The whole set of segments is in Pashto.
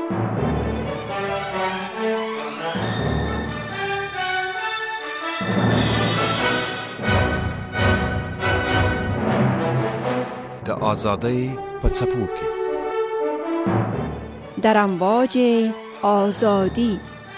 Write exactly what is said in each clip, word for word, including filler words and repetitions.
د آزادۍ په څپو کې در امواج آزادی.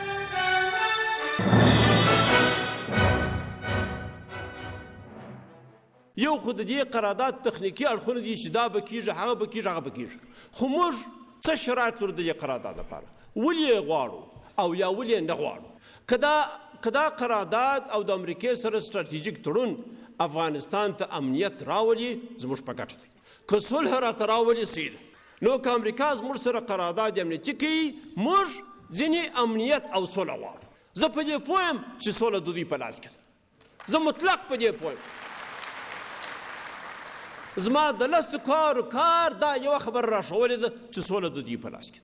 یو خو د دې قرارداد تخنیکی اړخونه دي چې دا به کېږي هغه به کېږي هغه به کېږي، خو موږ څه شرایط لرو د دې قرارداد لپاره؟ ولې یې غواړو او یا ولې یې نه غواړو؟ که دا که دا قرارداد او د امریکې سره ستراتیژیک تړون افغانستان ته امنیت راولي زموږ په ګټه دی. که صلح راته راولي سیده، نو که امریکا زموږ سره قرارداد امنیتي کوي موږ ځینې امنیت او صلح غواړو. زه په دې پوه یم چې صلح د دوی په لاس کې ده، زه مطلق په دې پوه یم. زما د لسو کارو کار دا یوه خبر را ښوولې ده چې صلح د دوی په لاس کې ده.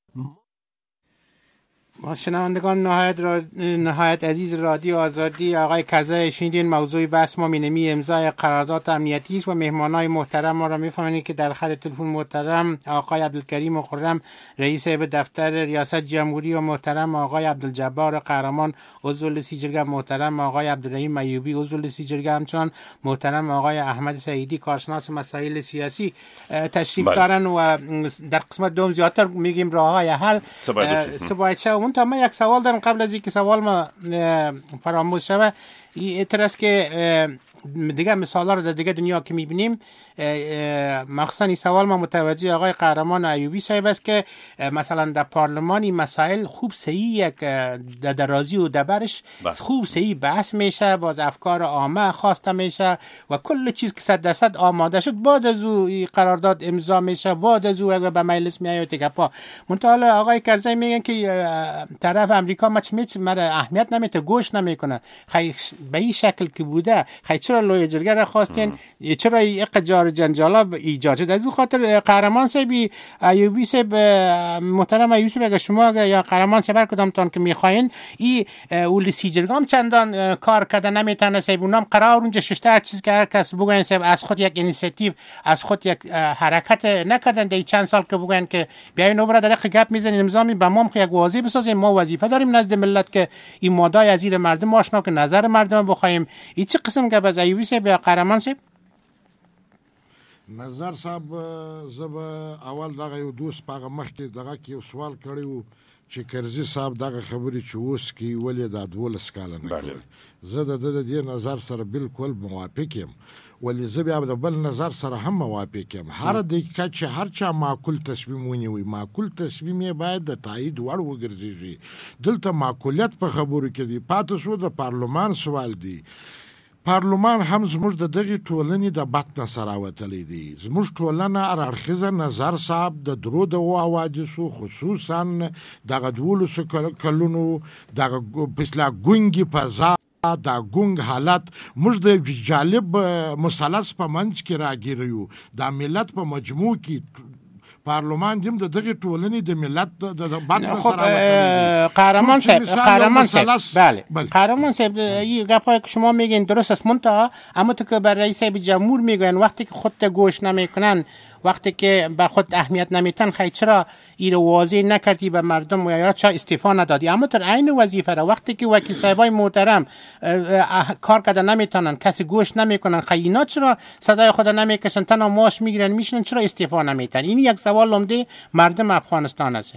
شنوندگان نهایت, را... نهایت عزیز رادیو آزادی، آقای کرزی شنیدین. موضوع بحث ما مینمی امضای قرارداد امنیتی است و مهمانای محترم ما را میفهمید که در خط تلفن محترم آقای عبدالکریم خرم رئیس هیئت دفتر ریاست جمهوری و محترم آقای عبدالجبار قهرمان عضو لسی جرگه، محترم آقای عبدالرحیم ایوبی عضو لسی جرگه، همچنان محترم آقای احمد سعیدی کارشناس مسائل سیاسی تشریف دارن و در قسمت دوم زیادتر میگیم راههای حل سباید شد. تا من یک سوال دارم قبل از اینکه سوال ما فراموش شود. این است که دیگه مثالا رو در دیگه دنیا که میبینیم، مخصوصا این سوال ما متوجه آقای قهرمان ایوبی صاحب است که مثلا در پارلمانی مسائل خوب صحیح یک در درازی و دبرش خوب صحیح بحث میشه، باز افکار عامه خواسته میشه و کل چیز که صد درصد آماده شد بعد از او قرارداد امضا میشه، بعد از او به مجلس میاد تکپا. منتها آقای کرزی میگن که طرف امریکا مچ میچ مر اهمیت نمیده، گوش نمیکنه. خیلی به این شکل که بوده، خیلی چرا لوی جرگه را خواستین؟ چرا اقجار جنجالا ایجاد شد؟ از این خاطر قهرمان صاحب ایوبی صاحب محترم ایوبی صاحب اگه شما یا قهرمان صاحب کدام تان که میخواین این اول سی جرگه هم چندان کار کرده نمیتونه صاحب، اونام قرار اونجا ششتر چیز که هر کس بگوین صاحب از خود یک اینیشیتیو از خود یک حرکت نکردن در چند سال که بگوین که بیاین اوبرا در حق گپ میزنیم نظامی به ما یک واضح بسازیم، ما وظیفه داریم نزد ملت که این مادای از زیر مردم آشنا که نظر مردم بخوایم. این چه قسم که باز ایوبی صاحب یا قهرمان صاحب؟ نظر صاحب زه به اول دغه یو دوست په هغه مخکې دغه کې یو سوال کړی و چې کرزي صاحب دغه خبرې چې اوس کوي ولې دا دولس کاله نه کوي. زه د ده د دې نظر سره بالکل موافق یم، ولې زه بیا د بل نظر سره هم موافق یم. هر دقیقه چې هر چا معقول تصمیم ونیوي، معقول تصمیم یې باید د تایید وړ وګرځېږي. دلته معقولیت په خبرو کې دی. پاتې شو د پارلمان سوال دی. پارلمان هم زموږ د دغې ټولنې د بط نه سره راوتلی دی. زموږ ټولنه هر اړخیزه نظر صاحب د درو دغو حوادثو خصوصا دغه دولسو کلونو دغه پسلا ګونګې فضا دا ګونګ حالت موږ د جالب مثلث په منځ کې راګیر یو. دا ملت په مجموع کې پارلمان دیم د دغه ټولنې د ملت د باندې سره قهرمان صاحب قهرمان صاحب بله قهرمان صاحب این گپایی که شما میگین درست است، منتها اما تو که بر رئیس جمهور میگن وقتی که خودت گوش نمیکنن، وقتی که به خود اهمیت نمیتن، خیلی چرا این رو واضح نکردی به مردم و یا چرا استعفا ندادی؟ اما در عین وظیفه را وقتی که وکیل صاحبای محترم کار کرده نمیتونن، کسی گوش نمیکنن، خیلی اینا چرا صدای خود نمیکشن، تنها ماش میگیرن میشنن، چرا استعفا نمیتن؟ این یک سوال عمده مردم افغانستان است.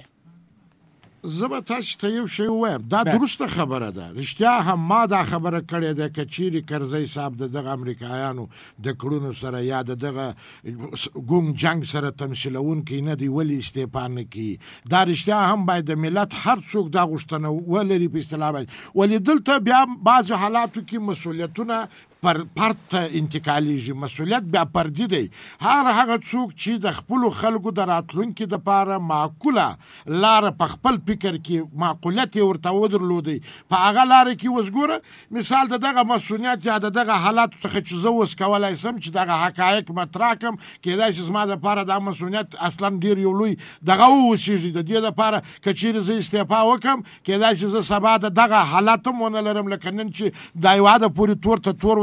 زه به تاسو ته یو شی ووایم، دا درسته خبره ده. رښتیا هم ما دا خبره کړې ده که چیرې کرزی صاحب د دغه امریکایانو د کړنو سره یا د دغه ګونګ جنګ سره تمثیلونکی نه دی، ولې استعفا نه کوي؟ دا رښتیا هم باید د ملت هر څوک دا غوښتنه ولري په اصطلاح باندې. ولې دلته بیا بعضو حالاتو کې مسؤلیتونه پر پرت انتقالیږي، مسؤلیت بیا پردي دی. هر هغه څوک چې د خپلو خلکو د راتلونکي دپاره معقوله لاره په خپل فکر کې معقولیت یې ورته ودرلودی، په هغه لاره کې اوس ګوره مثال د دغه مسؤلیت یا د دغه حالاتو څخه چې زه اوس کولی سم چې دغه حقایق مطرح کړم، کیدای شي زما دپاره دا مسؤلیت اصلا ډېر یو لوی دغه واوسېږي. د دې دپاره که چیرې زه استعفا وکړم، کیدای شي زه سبا د دغه حالات هم ونه لرم لکه نن چې دا هېواد پورې تور ته تور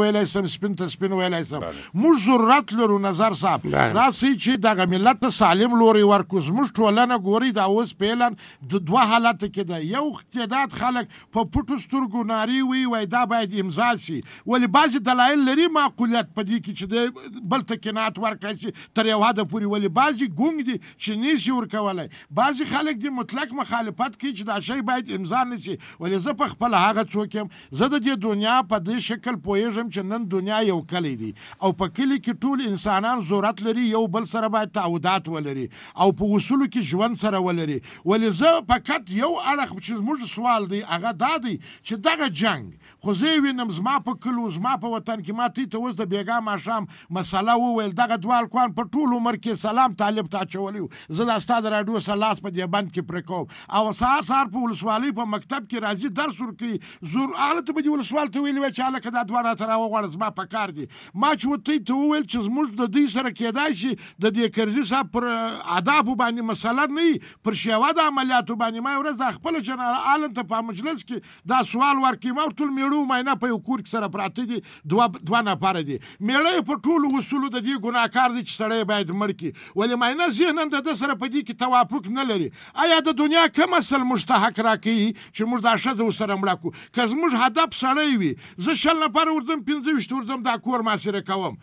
ویلای سم سپین ته سپین ویلای سم موږ ضرورت لرو نظر صاحب راسي چې دغه ملت ته سالم لوري ورکو زموږ ټولنه ګوري دا اوس فعلا د دوه حالت کې ده یو تعداد خلک په پټو سترګو ناري وي وای دا باید امضا شي ولې بعضې دلایل لري معقولیت په دې کې چې د بل ته قناعت ورکړی چې تر یو حده پورې ولې بعضې ګونګ دي چې نشي ورکولی بعضې خلک دي مطلق مخالفت کوي چې دا شی باید امضا نه شي ولې زه په خپله هغه څوک یم زه د دې دنیا په دې شکل پوهېږم چې نن دنیا یو کلی دی او په کلي کې ټول انسانان ضرورت لري یو بل سره باید تعهدات ولري او په اصولو کې ژوند سره ولري ولې زه فقط یو اړخ چې زموږ سوال دی هغه دا دی چې دغه جنګ خو زه یې وینم زما په کلو زما په وطن کې ما تی ته اوس د بېګا ماښام مسله وویل دغه دوه هلکان په ټول عمر کې سلام طالب ته اچولی وو زه دا ستا د راډیو سره لاس په دې بند کې پرې کوم او سهار سهار په ولسوالۍ په مکتب کې راځي درس ورکوي زور هغه ته به دې ولسوال ته ویلي وی چې هلکه دا دوه راته راوغواړه زما په کار دي ما چې ورته ته وویل چې زموږ د دوی سره کېدای شي د دې کرزي صاحب پر آدابو باندې مسله نه وي پر شیوا د عملیاتو باندې ما یو ورځ دا خپله جنرال آلن ته په مجلس کې دا سوال ورکړي ما ورته مېړه معاینه په یو کور کې سره پراته دي دوه دوه نفره دي مېړه یې په ټولو اصولو د دې ګناهکار دی چې سړی باید مړ کړي ولې معاینه ذهنا د ده سره په دې کې توافق نه لري آیا د دنیا کوم اصل مشتحق راکوي چې موږ دا ښځه ورسره مړه کړو که زموږ هدف سړی وي زه شل نفره ورځم پنځه ویشت ورځم دا کور محاصره کوم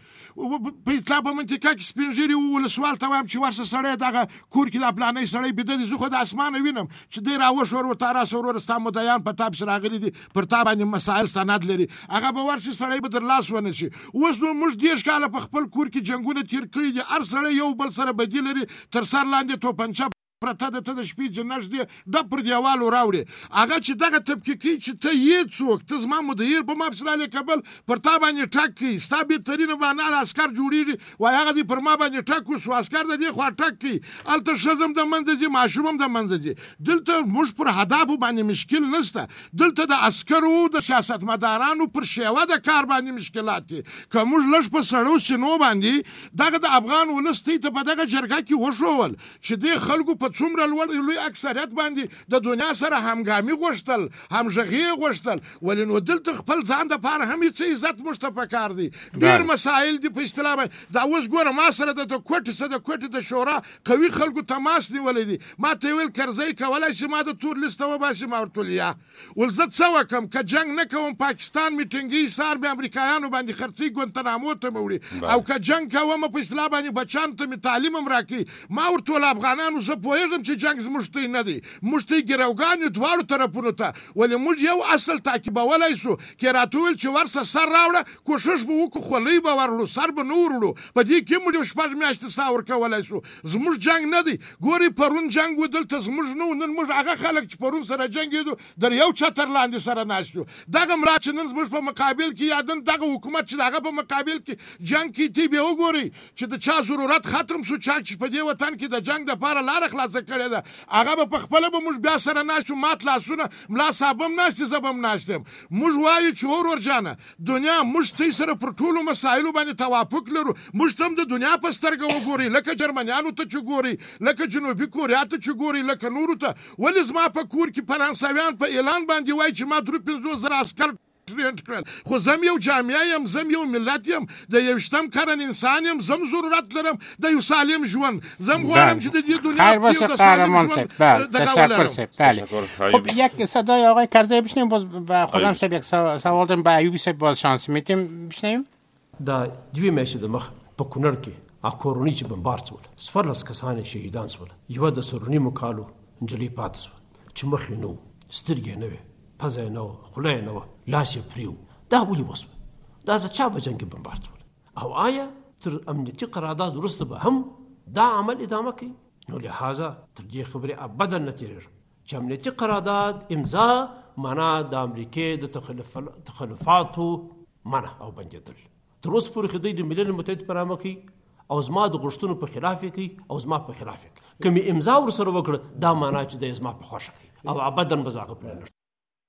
په اطلاع په منطقه کې سپین ږیري ولسوال ته وایم چې ورسه سړی دغه کور کې دا پلانی سړی بیده دی زه خو د اسمانه وینم چې دی راوښور ورته راسه وروره ستا مدعیان په تا پسې راغلي دي پر تا باندې مسایل سند لري هغه به ورسي سړی به در لاس ونه شي اوس نو موږ دېرش کاله په خپل کور کې جنګونه تېر کړي دي هر سړی یو بل سره بدي لري تر سر لاندې توپنچه پرته د ته د شپې جنش دی ډب پر دیوالو راوړي هغه چې دغه تفکیکي چې ته یې څوک ته زما مدیر په ما پسې رالی کبل پر تا باندې ټک کوي ستا بهترینه معنا عسکر جوړېږي وایي هغه دې پر ما باندې ټک وسو عسکر د دې خوا ټک کوي هلته ښځه هم د منځه ځي ماشوم هم د منځه ځي دلته موږ پر هدافو باندې مشکل نشته دلته د عسکرو د سیاستمدارانو پر شیوه د کار باندې مشکلات دي که موږ لږ په سړو سینو باندې دغه د افغان ولس ته په دغه جرګه کې وښول چې دې خلکو په څومره لوړ لوی اکثریت باندې د دنیا سره همګامي غوښتل همغږي غوښتل ولې نو دلته خپل ځان دپاره هم څه عزت موږ ته پکار دی ډېر مسایل دي په اصطلاح باندې دا اوس ګوره ما سره د کوټې څه د کوټې د شورا قوي خلکو تماس نیولی دی ما ته یې ویل کرزی کولی شي ما د تور لیسته وباسي ما ورته ویل یا ول زه څه وکړم که جنګ نه کوم پاکستان مې ټینګي سار مې امریکایانو باندې خرڅوي ګونتنامو ته مې وړي او که جنګ کوم په اصطلاح باندې بچیانو ته مې تعلیم هم راکوي ما ورته ویل افغانانو زه پوهېږم چې جنګ زموږ ته نه دی موږ ته ګروګان یو دواړو طرفونو ته ولې موږ یو اصل تعقیبولی سو کې راته وویل چې ورسه سر راوړه کوښښ به وکړو خولۍ به ور سر به نه ور وړو په دې کې موږ یو شپږ میاشتې سا ورکولی سو زموږ جنګ نه دی ګورې پرون جنګ و دلته زموږ نه و نن موږ هغه خلک چې پرون سره جنګېدو در یو چتر لاندې سره ناست یو دغه مراد چې نن زموږ په مقابل کې یا نن دغه حکومت چې د هغه په مقابل کې جنګ کې تی بیا وګورئ چې د چا ضرورت ختم سو چا چې په دې وطن کې د جنګ دپاره لاره خلاصه کړې ده هغه به په خپله به موږ بیا سره ناست یو مات لاسونه ملا صاحب هم ناست دی زه به هم ناست یم موږ وایو چې ورور جانه دنیا موږ تی سره پر ټولو مسایلو باندې توافق لرو موږ ته هم د دنیا په سترګه وګورئ لکه جرمنیانو ته چې ګورئ لکه جنوبي کوریا ته چې ګورئ لکه نورو ته ولې زما په کور کې فرانسویان په اعلان باندې وایي چې ما درې پنځوس زره عسکر ټرینډ کړل خو زم یو جامعه یم زم یو ملت یم د یویشتم قرن انسان یم زم ضرورت لرم د یو سالم ژوند زم غواړم چې د دې دنیا خیر باشه قهرمان صاحب بله تشکر صاحب بله خب یک صدای آقای کرزی بشنیم باز به خودم صاحب یک سوال دارم به ایوبی صاحب باز شانس میتیم بشنیم دا دوی میشه د مخ په کونړ کې ا کورونی چې بمبار شول سپرلس کسان شهیدان شول یو د سرونی مکالو انجلی پاتس چې مخ نو سترګې نه وي پزه نه خله نه لاس یې پریو دا ولې وسو دا د چا په جنګ کې بمبار شول او آیا تر امنیتي قرارداد وروسته به هم دا عمل ادامه کوي نو لہذا تر دې خبرې ابدا نه تېرېږم چې امنیتي قرارداد امضا معنا د امریکې د تخلف تخلفاتو منع او بندېدل تر اوسه پورې خو دوی د ملل متحد په نامه کوي او زما د غوښتنو په خلاف یې کوي او زما په خلاف یې کوي که مې امضا ورسره وکړه دا معنا چې دی زما په خوښه کوي او ابدا به زه هغه پرې نه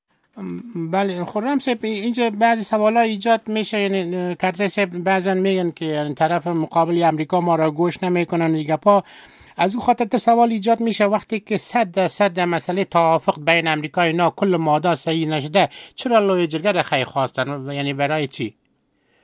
بله خرم صاحب اینجا بعضی سوالا ایجاد میشه یعنی کرزی صاحب بعضا میگن که یعنی طرف مقابل امریکا ما را گوش نمیکنن دیگه پا از اون خاطر سوال ایجاد میشه وقتی که صد درصد مسئله توافق بین امریکا اینا کل ماده صحیح نشده چرا لوی جرگه را خواستن یعنی برای چی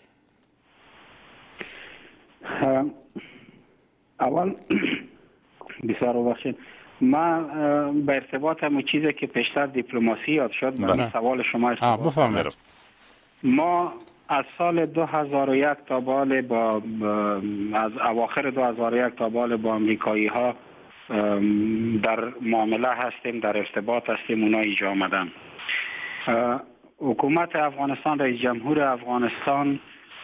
اول بسیار ببخشید، من به ارتباط همون چیزی که پیشتر دیپلماسی یاد شد، من سوال شما بفرمایید. ما از سال دو هزار و یک تا بالا با از اواخر دو هزار و یک تا بالا با امریکایی ها در معامله هستیم، در ارتباط هستیم، اونا اینجا آمدن. حکومت افغانستان، رئیس جمهور افغانستان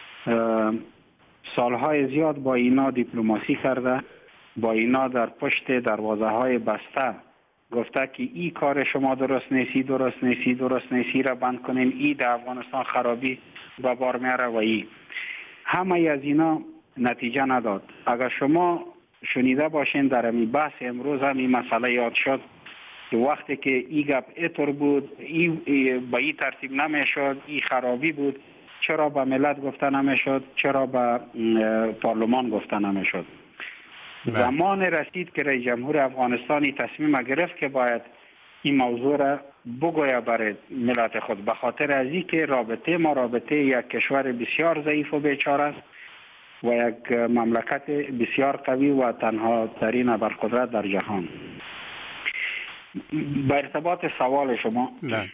سالهای زیاد با اینا دیپلماسی کرده، با اینا در پشت دروازه های بسته گفته که این کار شما درست نیستی، درست نیستی، درست نیستی را بند کنین، این در افغانستان خرابی به بار میاره و ای همه از اینا نتیجه نداد. اگر شما شنیده باشین در این بحث امروز هم این مسئله یاد شد که وقتی که این گپ ایطور بود، ای به این ترتیب نمیشد، این خرابی بود، چرا به ملت گفته نمیشد، چرا به پارلمان گفته نمیشد؟ زمان رسید که رئیس جمهور افغانستانی تصمیم گرفت که باید این موضوع را بگوید برای ملت خود، به خاطر از این که رابطه ما رابطه یک کشور بسیار ضعیف و بیچاره است و یک مملکت بسیار قوی و تنها ترین ابرقدرت در جهان. به ارتباط سوال شما نه.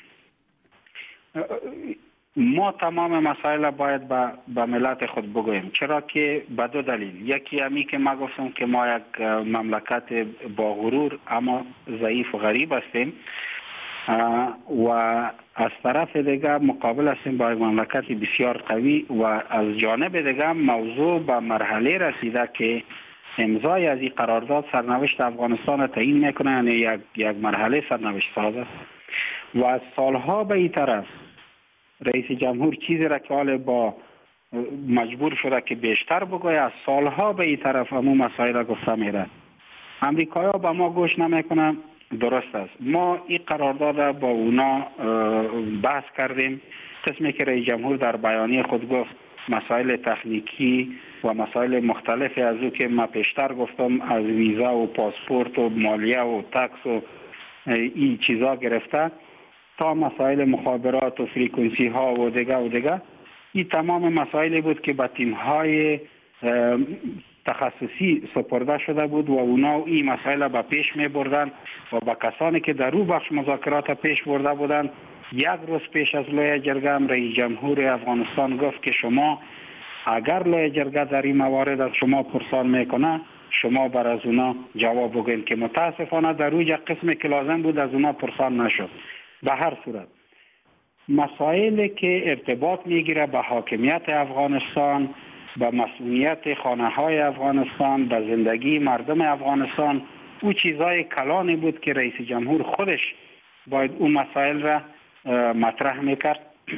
ما تمام مسائل باید به با ملت خود بگوییم، چرا که به دو دلیل. یکی همی که ما گفتم که ما یک مملکت با غرور اما ضعیف و غریب هستیم و از طرف دیگه مقابل هستیم با یک مملکت بسیار قوی و از جانب دیگه موضوع به مرحله رسیده که امضای از این قرارداد سرنوشت افغانستان را تعیین میکنه، یعنی یک یک مرحله سرنوشت ساز است و از سالها به این طرف رئیس جمهور چیزی را که حال با مجبور شده که بیشتر بگوید، از سالها به این طرف همون مسائل را گفته میره. امریکایی ها با ما گوش نمیکنن، درست است. ما این قرارداد با اونا بحث کردیم، قسمی که رئیس جمهور در بیانیه خود گفت مسائل تکنیکی و مسائل مختلفی از او که ما پیشتر گفتم، از ویزا و پاسپورت و مالیه و تکس و این چیزا گرفته تا مسائل مخابرات و فریکونسی ها و دیگه و دیگه، این تمام مسائلی بود که به تیم های تخصصی سپرده شده بود و اونا این مسائل به پیش می بردن و با کسانی که در او بخش مذاکرات پیش برده بودند. یک روز پیش از لایحه جرگه هم رئیس جمهور افغانستان گفت که شما اگر لایحه جرگه در این موارد از شما پرسان میکنه، شما بر از اونا جواب بگین، که متاسفانه در اوجا قسمی که لازم بود از اونا پرسان نشد. به هر صورت مسائلی که ارتباط میگیره به حاکمیت افغانستان، به مسئولیت خانه های افغانستان، به زندگی مردم افغانستان، او چیزای کلانی بود که رئیس جمهور خودش باید اون مسائل را مطرح میکرد.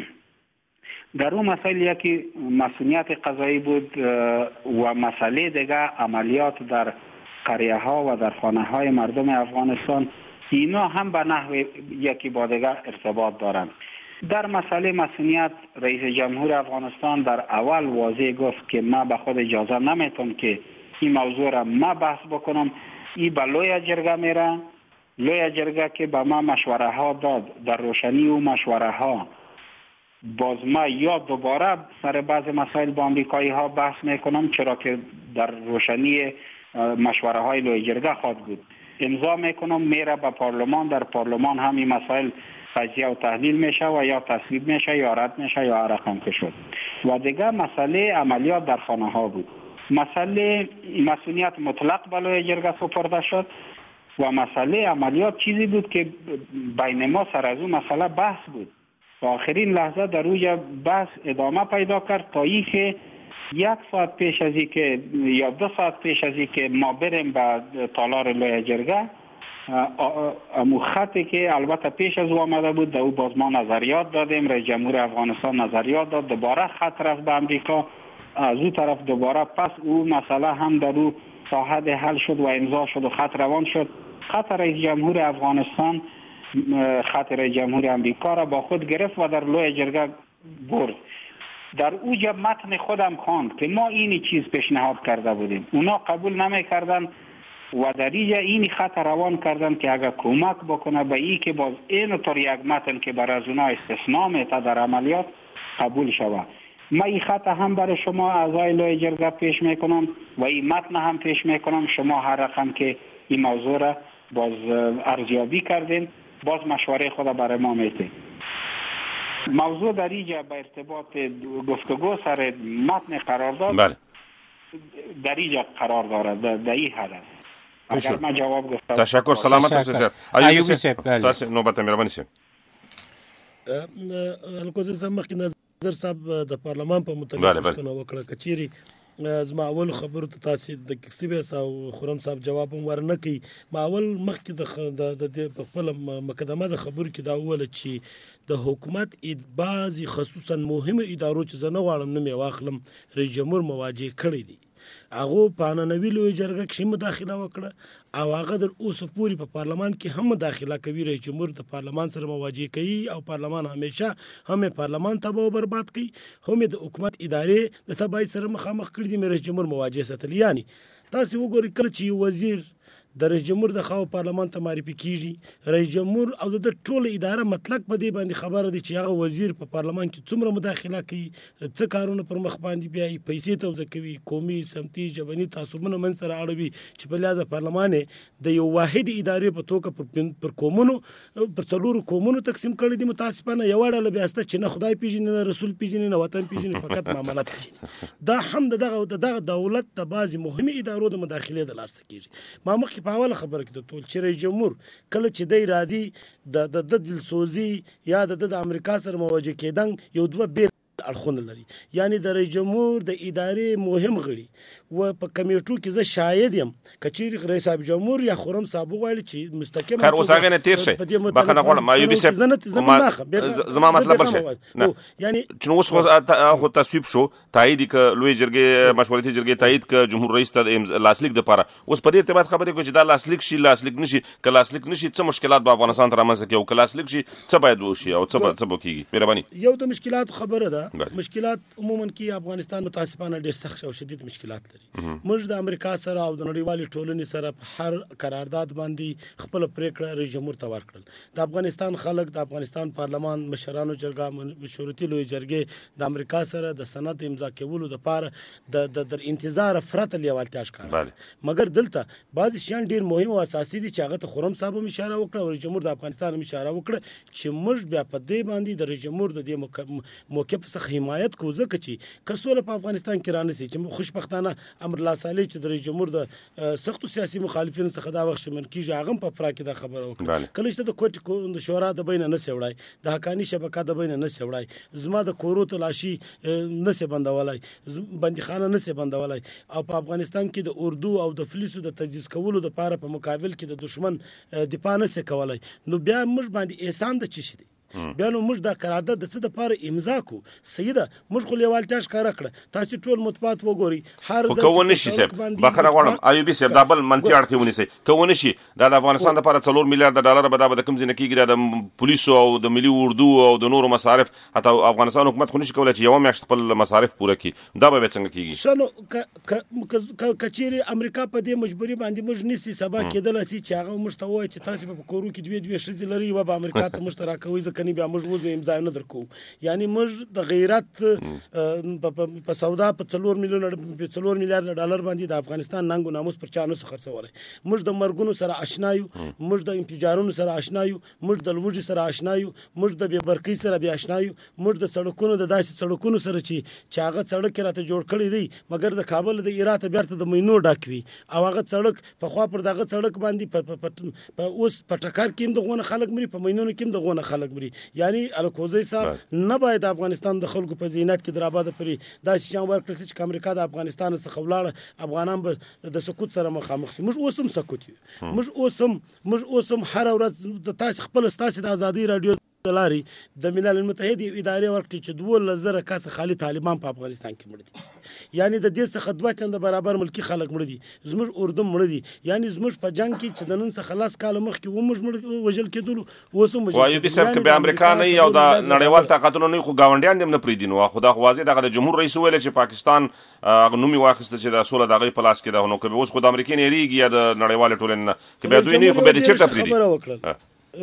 در اون مسائل یکی مسئولیت قضایی بود و مسئله دیگه عملیات در قریه ها و در خانه های مردم افغانستان، اینا هم به نحو یکی با دیگه ارتباط دارند. در مسئله مسئولیت رئیس جمهور افغانستان در اول واضح گفت که ما به خود اجازه نمیتونم که این موضوع را ما بحث بکنم، این به لایحه جرگه میره. لایحه جرگه که به ما مشوره ها داد، در روشنی او مشوره ها باز ما یا دوباره سر بعض مسائل با امریکایی ها بحث میکنم، چرا که در روشنی مشوره های لایحه جرگه خواهد بود. امضا میکنم، میره به پارلمان، در پارلمان هم این مسائل تجزیه و تحلیل میشه و یا تصویب میشه یا رد میشه یا هر رقم که شد. و دیگه مسئله عملیات در خانه ها بود. مسئله مسئولیت مطلق به لایحه جرگه سپرده شد و مسئله عملیات چیزی بود که بین ما سر از اون مسئله بحث بود. تا آخرین لحظه در اوج بحث ادامه پیدا کرد تا ای که یک ساعت پیش از این که یا دو ساعت پیش از این که ما بریم به تالار لایحه جرگه، امو خطی که البته پیش از او آمده بود، در او باز ما نظریات دادیم، رئیس جمهور افغانستان نظریات داد، دوباره خط رفت به امریکا، از او طرف دوباره پس او مسئله هم در او صاحب حل شد و امضا شد و خط روان شد. خط رئیس جمهور افغانستان خط رئیس جمهور امریکا را با خود گرفت و در لایحه جرگه برد. در اوج متن خودم خواند که ما این چیز پیشنهاد کرده بودیم، اونا قبول نمیکردن و در اینجا این خط روان کردن که اگر کمک بکنه به این که باز این طور یک متن که برای از اونا استثناء میته در عملیات قبول شود. من این خط هم برای شما اعضای لوی جرگه پیش میکنم و این متن هم پیش میکنم. شما هر رقم که این موضوع را باز ارزیابی کردین باز مشوره خود برای ما میتین. موضوع در اینجا به ارتباط گفتگو سر متن قرارداد بله در اینجا قرار دارد، در این حد است. اگر ما جواب گفتم تشکر. سلامت اوسئ. ایوبی صاحب بله تاسو نوبت مهرباني سي الکوزي زمخ نظر صاحب د پارلمان په متعلق پوښتنه وکړه کچيري زما اول خبرو ته تاسو د کسبه او خرم صاحب جواب ورنه کوي. ما اول مخکې د د خپل مقدمه د خبرو کې دا ویل چې د حکومت بعضی خصوصا مهمه ادارو چې زنه غواړم نه می واخلم رئیس جمهور مواجه کړی دي هغه په ننوي لوی جرګه کې مداخله وکړه او هغه در اوسه پوری په پارلمان کې هم مداخله کوي. رئیس جمهور د پارلمان سره مواجه کوي او پارلمان همیشه هم پارلمان تباہ او برباد کوي هم د حکومت ادارې د تباہي سره مخامخ کړي دي. رئیس جمهور مواجه ستل یعنی تاسو وګورئ کله چې وزیر د رئیس جمهور د خاو پارلمان ته معرفي کیږي رئیس جمهور او د ټوله اداره مطلق په دې باندې خبره دي چې هغه وزیر په پارلمان کې څومره مداخله کوي څه کارونه پر مخ باندې بیاي پیسې توزیع کوي قومي سمتي ژبني تعصبونه من سره اړوي چې په لحاظ پارلمان د یو واحد ادارې په توګه پر قومونو پر څلورو قومونو تقسیم کړي دي. متاسفانه یو ډله بیا ست چې نه خدای پیژني نه رسول پیژني نه وطن پیژني فقط معاملات پیژني. دا هم دغه دغه دولت د بعضی مهمه ادارو د مداخله د لار سکیږي. ما مخ په اول خبره کې د ټول چې رئیس جمهور کله چې دی راځي د د دلسوزي یا د د امریکا سره مواجه کېدن یو دوه بیل اړخونه لري. یعنی د رئیس جمهور د ادارې مهم غړي و په کمیټو کې زه شاهد یم کچېری رئیس جمهور یا خرم صاحب وایي چې مستقیم خیر اوس هغه نه تیر شي بخنه غواړم ایوبي صاحب زما مطلب بل شي نه یعنی چې اوس خو تصویب شو تایید ک لوی جرګې مشورتي جرګې تایید ک جمهور رئیس ته لاسلیک د پاره اوس په دې ارتباط خبرې کوي چې دا لاسلیک شي لاسلیک نشي ک لاسلیک نشي څه مشکلات په افغانستان تر منځ کې او ک لاسلیک شي څه باید وشي او څه څه وکړي مهرباني. یو د مشکلات خبره ده. مشکلات عموما کې افغانستان متاسفانه ډېر سخت او شدید مشکلات لري. موږ د امریکا سره او د نړیوالې ټولنې سره په هر قرارداد باندې خپل پریکړه رئیس جمهور ته ورکړل. د افغانستان خلک د افغانستان پارلمان مشرانو جرګه مشورتي لوی جرګې د امریکا سره د سند امضا کولو لپاره د در انتظار فرت لیوالتیا ښکار مګر دلته بعضی شیان ډېر مهم او اساسي دي چې هغه ته خرم صاحب هم اشاره وکړه او رئیس جمهور د افغانستان هم اشاره وکړه چې موږ بیا په دې باندې د رئیس جمهور د دې موقف څخه حمایت کوو ځکه چې کسوله په افغانستان کې رانسي چې خوشبختانه امر الله صالح چې د رئیس جمهور د سختو سیاسي مخالفینو څخه دا وخت شمن کیږي هغه په فرا کې دا خبره وکړه کله چې د کوټ شورا د بین نه سوړای د حقانی شبکه د بین نه سوړای زما د کورو تلاشي نه سي بندولای بندخانه نه سي بندولای او په افغانستان کې د اردو او د فلسو د تجهیز کولو د لپاره په مقابل کې د دشمن دفاع نه سي کولای نو بیا موږ باندې احسان د چي شي بیا نو موږ دا قرارداد د څه د لپاره امضا کو سیده موږ خو لیوالتیا ښکاره کړه تاسو ټول مطبوعات وګورئ هر ځای کوونه شي صاحب بخره غواړم ایوبي صاحب دا بل منفي اړخ ونیسي کوونه شي دا د افغانستان لپاره څلور میلیارډ ډالر به دا به کوم ځای کېږي د پولیسو او د ملي اردو او د نورو مصارف حتی افغانستان حکومت خو نشي کولای چې یو میاشت خپل مصارف پوره کړي دا به څنګه کېږي شنو کچېری امریکا په دې مجبوري باندې موږ نسی سبا کېدل سي چې هغه مشتوي چې تاسو په کورو کې دوی دوی شې لري و به امریکا ته مشترکوي ځکه نه بیا موږ وځو امضا نه درکو یعنی موږ د غیرت په سودا په څلور میلیون په څلور میلیارډ ډالر باندې د افغانستان ننګ او ناموس پر چانو څخه خرڅولای موږ د مرګونو سره آشنایو موږ د انفجارونو سره آشنایو موږ د لوږې سره آشنایو موږ د بېبرکۍ سره بیا آشنایو موږ د سړکونو د داسې سړکونو سره چې چې هغه سړک راته جوړ کړی دی مګر د کابل د ایرات بیرته د مینو ډاکوي او هغه سړک په خوا پر دغه سړک باندې په اوس په ټکر کې دغه خلک مري په مینونو کې دغه خلک مري یعنی الکوزي صاحب نه باید افغانستان د خلکو په زینت کې دراباده پرې دا شان ورکړل چې امریکا د افغانستان څخه ولاړ افغانان به د سکوت سره مخامخ شي موږ اوسم سکوت یو موږ اوسم موږ اوسم هر ورځ د تاسو خپل تاسو د ازادي رادیو لاري د ملل متحد ادارې ورکړي چې دوه لزر کس خالي طالبان په افغانستان کې مړ دي یعنی د دې څخه دوه چنده برابر ملکی خلک مړ دي زموږ اردو مړ دي یعنی زموږ په جنگ کې چې د نن څخه خلاص کال مخکې و موږ وجل کېدل اوس موږ وایي به سب کې امریکا نه یو د نړیوال طاقتونو نه خو گاونډیان دې نه پریدي نو خدا خوازي دغه د جمهور رئیس ویل چې پاکستان غنومي واخسته چې د سوله دغه پلاس کې ده نو که اوس خو د امریکای نه ریږي یا د نړیوال ټولنې کې به دوی نه خو به دې چیرته پریدي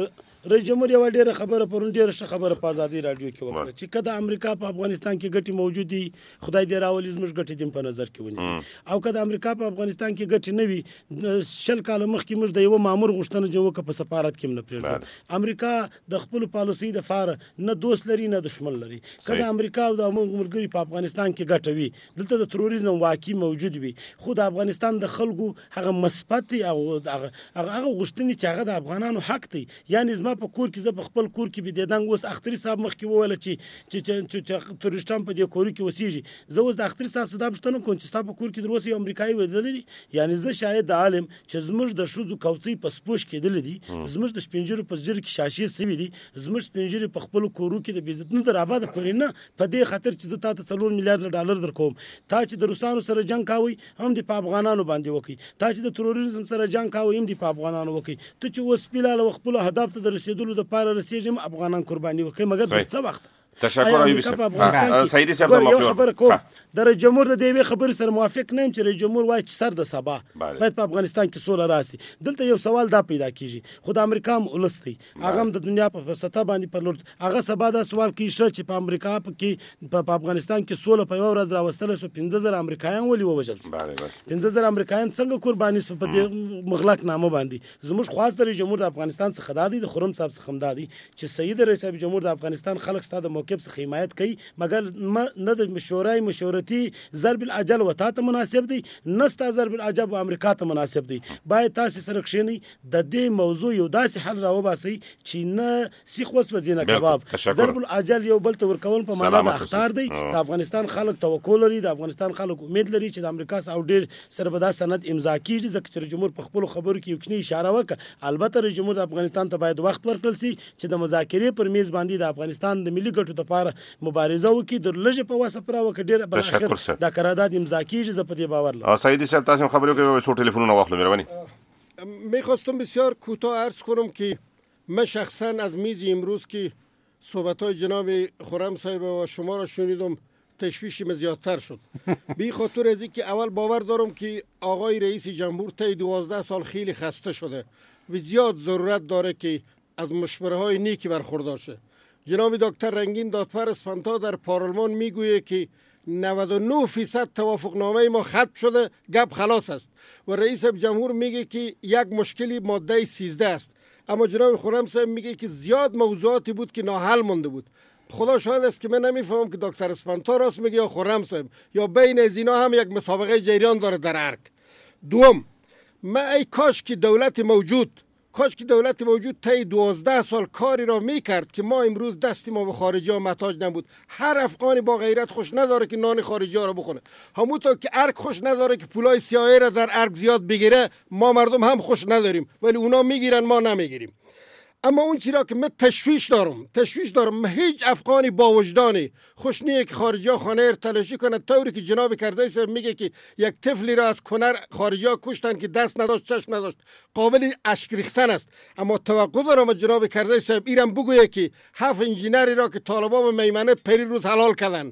رئیس جمهور یو ډیره خبره پرون ډیره ښه خبره په ازادي رادیو کې وکړه چې کله امریکا په افغانستان کې ګټې موجود دي خدای دې راولي زموږ ګټې دې په نظر کې ونیسي او کله امریکا په افغانستان کې ګټې نه وي شل کاله مخکې موږ د یو مامور غوښتنه چې وکړه په سفارت کې نه پرېږدو امریکا د خپل پالیسۍ د فاره نه دوست لري نه دشمن لري کله امریکا او د ملګري په افغانستان کې ګټه وي دلته د تروریزم واقع موجود وي خو د افغانستان د خلکو هغه مثبت او هغه هغه غوښتنې چې هغه د افغانانو حق دی یعنی زما په کور کې زه په خپل کور کې بيدیدنګ اوس اختري صاحب مخکې وویل چې چې تورستان په دې کور کې وسیږي زه اوس د اختري صاحب څخه پوښتنه کوم چې تاسو په کور کې دروسي امریکایي ودلې دي یعنی زه شاید عالم چې زموږ د شوزو کوڅې په سپوش کې دلې دي زموږ د سپینجرو په ځر کې شاشې سوي دي زموږ سپینجري په خپل کورو کې د بیزت نه درابه پرې نه په دې خاطر چې زه تاسو څلور میلیارډ ډالر درکوم تا چې د روسانو سره جنگ کاوي هم د افغانانو باندې وکي تا چې د تروریزم سره جنگ کاوي هم د افغانانو وکي ته چې اوس پیلاله خپل هدف ته رسیدلو د پاره رسیدم افغانان قرباني وکي مګر څه وخت تشکر ایوب صاحب سعیدی صاحب یو خبره کوم د رئیس جمهور د دې خبرې سره موافق نه یم چې رئیس جمهور وایي چې سر د سبا باید په افغانستان کې سوله راسي دلته یو سوال دا پیدا کیږي خو د امریکا ولس دی هغه د دنیا په سطح باندې پر لور هغه سبا دا سوال کوي چې په امریکا کې په افغانستان کې سوله په یو ورځ راوستل سو پنځه زره امریکایان ولي ووجل پنځه زره امریکایان څنګه قرباني سو په دې مغلق نامه باندې زموږ خاص رئیس جمهور د افغانستان څخه دادی د خرم صاحب څخه دادی چې سید رئیس جمهور د افغانستان خلک ستاسو موقف څخه حمایت کوي مګر نه د مشورای مشورتي ضرب العجل وتا ته مناسب دی نستا ضرب العجب امریکا ته مناسب دی باید تاسو سره کښینی د دې موضوع یو داسې حل راوباسي چې نه سیخ وس وزینه کباب ضرب العجل یو بل ته ورکول په معنا د اختار دی د افغانستان خلک توکل لري د افغانستان خلک امید لري چې د امریکا سره ډیر سره به دا سند امضا کیږي ځکه چې جمهور په خپل خبرو کې یو کښنی اشاره وکړه البته رئیس جمهور د افغانستان ته باید وخت ورکړل شي چې د مذاکرې پر میز باندې د افغانستان د ملي ګټو لپاره مبارزه وکړي د لږه په واسه پر وکړي ډیر بل اخر دا قرارداد امضا کیږي ز په دې باور لرم. سعیدی صاحب تاسو خبرو کې څو ټلیفونونه واخلو مهرباني. میخواستم بسیار کوتاه عرض کنم که من شخصا از میز امروز که صحبت‌های جناب خرم صاحب و شما را شنیدم تشویشم زیادتر شد. بی خاطر از اینکه اول باور دارم که آقای رئیس جمهور طی دوازده سال خیلی خسته شده و زیاد ضرورت داره که از مشوره‌های نیکی برخوردار شه. جناب دکتر رنگین دادفر اسفنتا در پارلمان میگویه که نود و نه فیصد توافقنامه ما ختم شده گپ خلاص است و رئیس جمهور میگه که یک مشکلی ماده سیزده است اما جناب خرم صاحب میگه که زیاد موضوعاتی بود که ناحل مونده بود. خدا شاهد است که من نمیفهمم که دکتر اسفنتا راست میگه یا خرم صاحب یا بین از اینا هم یک مسابقه جریان داره در ارگ. دوم من ای کاش که دولت موجود کاش که دولت موجود طی دوازده سال کاری را میکرد که ما امروز دستی ما به خارجی ها محتاج نبود. هر افغانی با غیرت خوش نداره که نان خارجی ها را بخونه همونطور که ارگ خوش نداره که پولای سیاهی را در ارگ زیاد بگیره ما مردم هم خوش نداریم ولی اونا میگیرن ما نمیگیریم. اما اون چیزی که من تشویش دارم تشویش دارم من هیچ افغانی با وجدانی خوش نیه که خارجی ها خانه ارتلاشی کنه طوری که جناب کرزی صاحب میگه که یک طفلی را از کنر خارجی ها کشتن که دست نداشت چشم نداشت قابل اشک ریختن است. اما توقع دارم از جناب کرزی صاحب ایرم بگویه که هفت انجینری را که طالبان به میمنه پری روز حلال کردن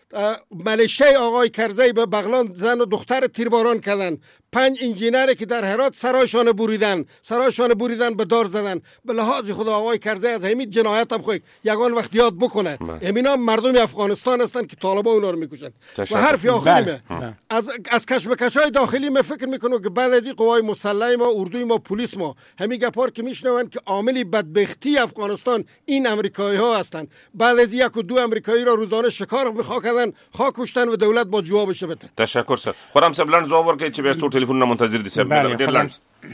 ملیشه آقای کرزی به بغلان زن و دختر تیرباران کردن پنج انجینری که در هرات سرایشان بریدن سرایشان بریدن به دار زدن به لحاظ خدا آقای کرزی از همین جنایت هم خود یگان وقت یاد بکنه همینا مردم افغانستان هستند که طالبان اونا رو میکشن. و حرف آخری از از کشمکش‌های داخلی من فکر میکنم که بعد از این قوای مسلح ما اردوی ما پلیس ما همین گپار که میشنون که عامل بدبختی افغانستان این امریکایی ها هستند بعد از یک و دو امریکایی را روزانه شکار میخواه کردن خاک کشتن و دولت با جوابش بده. تشکر سر خرم صاحب لند جواب ورکړي چې به څو ټلیفونونه منتظر دي صاحب ډیر لاند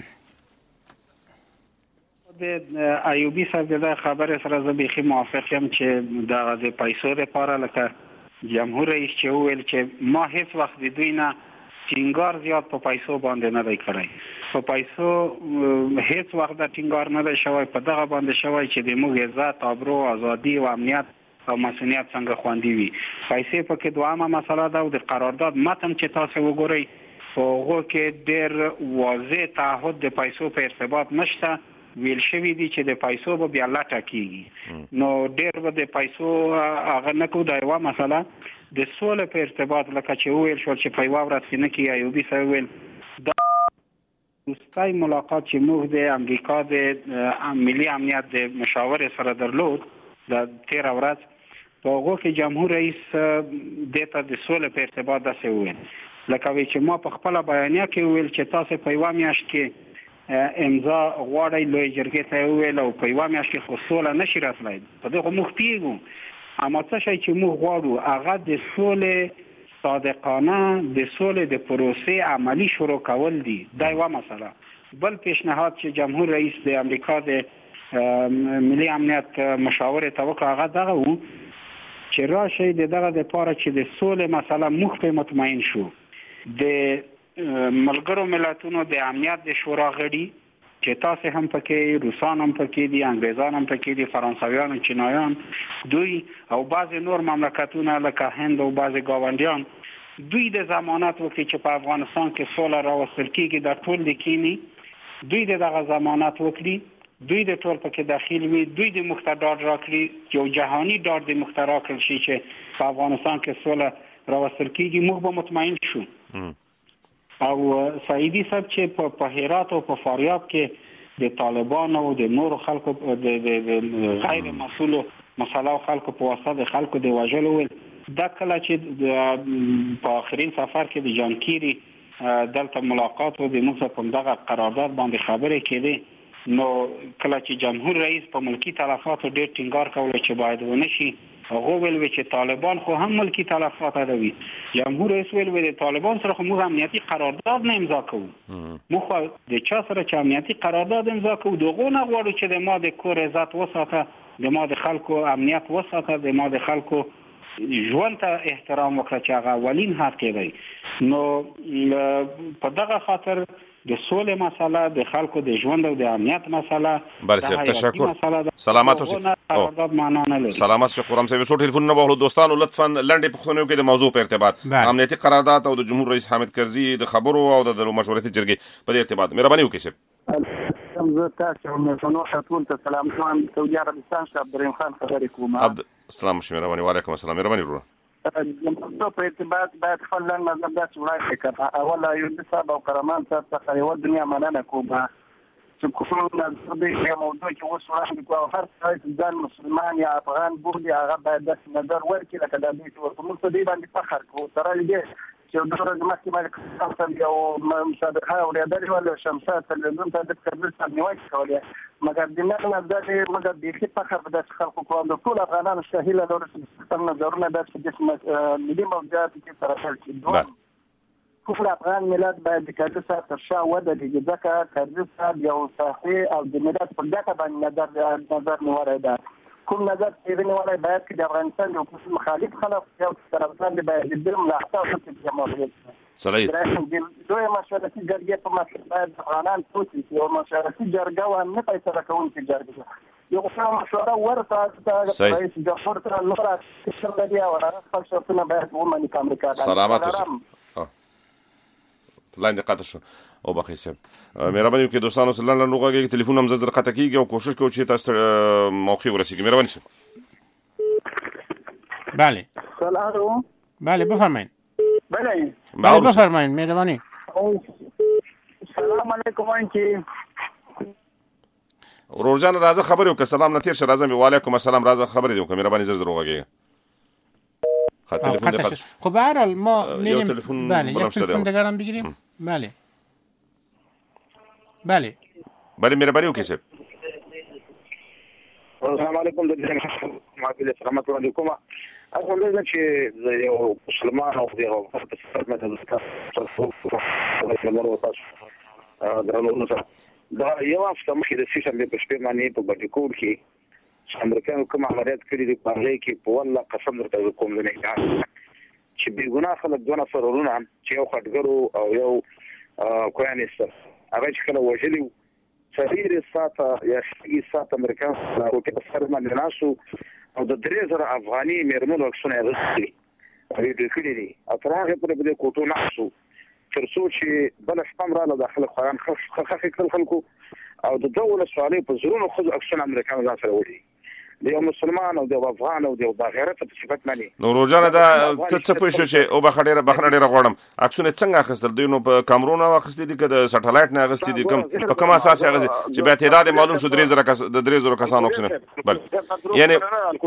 د ایوبی صاحب د خبره سره زه بيخي موافق یم چې د د پیسو لپاره لکه جمهور رئیس چې ویل چې ما هیڅ وخت د دوی نه ټینګار زیات په پیسو باندې نه دی کړی په پیسو هیڅ وخت د ټینګار نه دی شوی په دغه باندې شوی چې د موږ عزت آبرو ازادي او امنیت او مسؤلیت څنګه خوندي وي. پیسې پکې دوامه مسله ده او د قرارداد متن چې تاسو وګورئ هغه کې ډېر واضح تعهد د پیسو په ارتباط نشته ویل شوی دی چې د پیسو به بیا لټه کیږي نو ډېر به د پیسو هغه نه کو دا یوه مسله د سولې په ارتباط لکه چې ویل شو چې په یوه ورځ کې نه کیږي ایوبي صاحب ویل دا وروستی ملاقات چې موږ د امریکا د ملي امنیت د مشاور سره درلود د تیر ورځ په هغه کې جمهور رئیس دته د سولې په ارتباط داسې وویل لکه وی چې ما په خپل بیانیه کې ویل چې تاسو په یو میاشت کې امضا غواړئ لوی جرګې ته ویل او په یو میاشت کې خو سوله نشي راتلای په دغه موږ پیږو اما څه شي چې موږ غواړو هغه د سولې صادقانه د سولې د پروسې عملی شروع کول دي دا یو مسله بل پیشنهاد چې جمهور رئیس د امریکا د ملي امنیت مشاور ته وکړ هغه دغه وو چې راشي دغه د پاره چې د سولې مسله موږ په مطمئن شو د ملګرو ملتونو د امنیت د شورا غړي چې تاسو هم پکې روسان هم پکې دي انګریزان هم پکې دي فرانسویان او چینایان دوی او بعض نور مملکتونه لکه هند او بعض گاونډیان دوی د ضمانت وکړي چې په افغانستان کې سوله راوستل کیږي د ټول لیکيني دوی دغه ضمانت وکړي دوی د ټول پکې داخل وي دوی د مختدار راکړي یو جهاني دار د مخترا کړ شي چې په افغانستان کې سوله راوستل کیږي موږ به مطمئن شو او سعیدی صاحب چې په هرات او په فاریاب کې د طالبانو او د نورو خلکو د غیر مسؤلو مسله خلکو په واسطه د خلکو د وژلو دا کله چې په آخرین سفر کې د جانکيري دلته ملاقات او د موږ په دغه قرارداد باندې خبرې کړي نو کله چې جمهور رئیس په ملکی تلفات ډېر ټینګار کول چې باید ونشي هغه ویل چې طالبان خو هم ملکی تلفات اړوي جمهور رئیس ویل چې طالبان سره خو موږ امنیتي قرارداد نه امضا کوو موږ د چا سره چې امنیتي قرارداد امضا کوو دغه نه غواړو چې د ما د کور عزت وساته د ما د خلکو امنیت وساته د ما د خلکو ژوند ته احترام وکړه چې هغه اولین حق دی نو په دغه خاطر د سولې مسله د خلکو د ژوند او د امنیت مسله بله صاحب تشکر سلامت اوسئ سلامت شیخ خرم صاحب څو ټلیفونونه به دوستانو لطفا لنډې پوښتنې وکړئ د موضوع په ارتباط امنیتي قرارداد او د جمهور رئیس حامد کرزي د خبرو او د مشورتي جرګې په ارتباط مهرباني وکړئ صاحب زه تاسو مېلمنو ټول ته سلام کوم سعودي عربستان څخه عبدالرحیم خان خبرې کوم عبد السلام مهرباني وعلیکم السلام مهرباني ورو د په ارتباط باید خپل نظر داسې وړاندې کړه اوله یو د صاحب او قهرمان صاحب څخه یو دنیا مننه کوم چې کوم نظر دی چې موضوع کې اوس وړاندې کوو هر څه ځان مسلمان یا افغان بوغلي هغه باید داسې نظر ورکړي لکه د دې ورته موږ په دې باندې فخر کوو سره دې چې د ورځې مخکې باندې تاسو یو مسابقه اورېدلې وه شمسه تلویزیون ته د کرزي صاحب نیوکې کولې مګر د نن نظر مګر بیخي فخر په داسې خلکو کوم د ټول افغانانو شهیله لري چې خپل نظرونه داسې د ملي موضوعات کې سره شل شي ټول افغان ملت باید د کرزي صاحب تر شا ودرېږي ځکه کرزي صاحب یو صحیح او د ملت په ګټه باندې نظر نظر نیولی ده کوم نظر چې نیولی باید چې د افغانستان یو مخالف خلک یو طرفدار دی باید د دې ملاتړ وکړي جمهوریت صحیح دوی مشورتي جرګې په مسله باید افغانان توسي یو مشورتي جرګه و نه فیصله کوونکې جرګه یو څه مشوره ورته د رئیس جمهور سره نور څه دی او هغه خپل شرطونه باید ومني په امریکا سلامت اوسئ لاندې قطع شو او بخیر صاحب مهرباني وکړئ دوستانو سره لاندې لوګه ټلیفون هم زر قطع کیږي او کوشش کوو چې تاسو موقع ورسیږي مهرباني صاحب بله سلام بله بفرمایید بله بله بفرمایید مهربانی سلام علیکم انکی ورورجان راځه خبرې وکړه سلام نه تیر شه راځم وعلیکم السلام راځه خبرې دې وکړه مهرباني زر زر وغږیږه خط تلفن دې قطع خب به هر حال ما یو تلفن بله یک تلفن دیگر هم بگیریم بله بله بله مهرباني وکړئ صاحب السلام علیکم د دې معافي سلامت علیکم اصل دا چې یو مسلمان او یو فرد د تاسو درنو سره دا یو هفته مخکې د سیسن په شپې باندې په بټکور کې امریکایانو کوم عملیات کړی دي په هغه کې په والله قسم درته کوم نه چې بې ګناه خلک دوه نفر ورونه چې یو خټګرو او یو کویانست هغه چې کله وژلي څلور ساعته یا شپږ ساعته امریکایان او کې په سر باندې ناسو او د درې زره افغاني میرمنو عکسونه اخیستي او دې کړي دي او تر هغه پورې په دې کوټو ناسو تر څو چې بل شپه رااله داخله خوران خخ خخ خلکو او د دوه سوالې په زرونو خو عکسونه امریکایان ځان سره وړي د یو مسلمان او د افغان او د بغیرت په صفت مانی نو روزانه دا ته څه پوه شو چې او بخډیره بخډیره غوړم عکسونه څنګه اخستل دوی نو په کامرون اخستې دي که د سټلایټ نه اخستې دي کوم په کوم اساس هغه چې به تعداد معلوم شو درې زره کس د درې زره کسانو عکسونه بل یعنی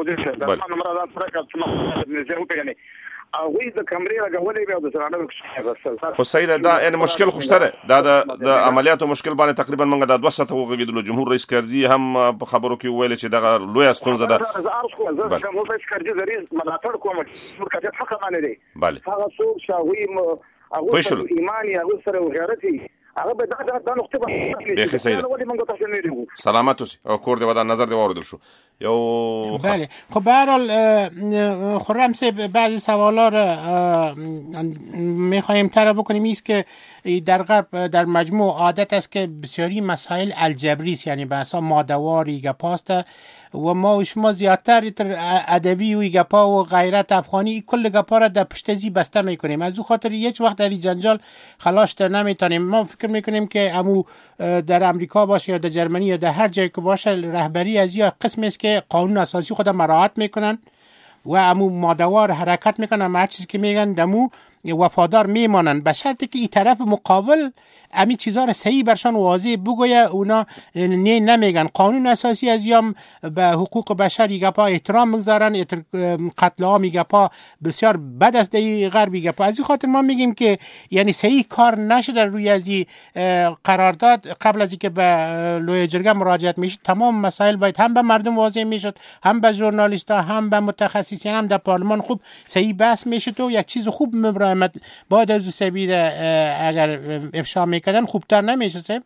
بل هغه د کمرې راغولې به د سرانه وکړل خو سید دا ان مشکل خوشتره دا د عملیاتو مشکل باندې تقریبا موږ د دوه ساعته وغږیدلو جمهور رئیس کرزي هم په خبرو کې ویل چې دا لوی ستونزه ده زه جمهور رئیس کرزي زری ملاتړ کوم چې کته حق باندې دی بله هغه څوک شاوی هغه ایمانی هغه سره غیرتي هغه به دا د نقطه به سید سلامت اوسې او کور دی ودا نظر دی واردل شو یو بله خب به هر حال خرم صاحب بعضی سوالا رو میخوایم طرح بکنیم ایست که در غرب در مجموع عادت است که بسیاری مسائل الجبری است، یعنی بحثا مادواری گپاست و ما و شما زیادتر ادبی و گپا و غیرت افغانی کل گپا را در پشت زی بسته میکنیم. از او خاطر هیچ وقت از جنجال خلاص نمیتونیم. ما فکر میکنیم که امو در امریکا باشه یا در جرمنی یا در هر جایی که باشه رهبری از یا قسم است که قانون اساسی خود مراعات میکنن و امو مادوار حرکت میکنن، هر چیزی که میگن دمو وفادار میمانن، به شرطی که این طرف مقابل امی چیزا رو صحیح برشان واضح بگویه. اونا نه نمیگن قانون اساسی از یام به حقوق بشر گپا احترام میگذارن، قتل عام گپا بسیار بد است در غربی گپا. از این خاطر ما میگیم که یعنی صحیح کار نشده روی از این قرارداد. قبل از اینکه به لوی جرگه مراجعت میشد تمام مسائل باید هم به مردم واضح میشد، هم به ژورنالیستا، هم به متخصصین، هم در پارلمان خوب صحیح بحث میشد و یک چیز خوب مبرمت بعد از سبیل اگر افشا میکردن خوبتر نمیشه.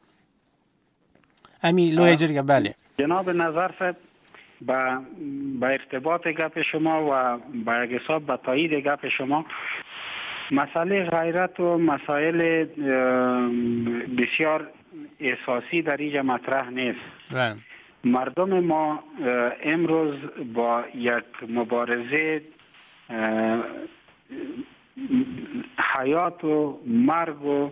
امی لوی جرگه بله جناب نظر صاحب با با ارتباط گپ شما و با یک حساب با تایید گپ شما، مسئله غیرت و مسائل بسیار اساسی در اینجا مطرح نیست. بله. مردم ما امروز با یک مبارزه حیات و مرگ و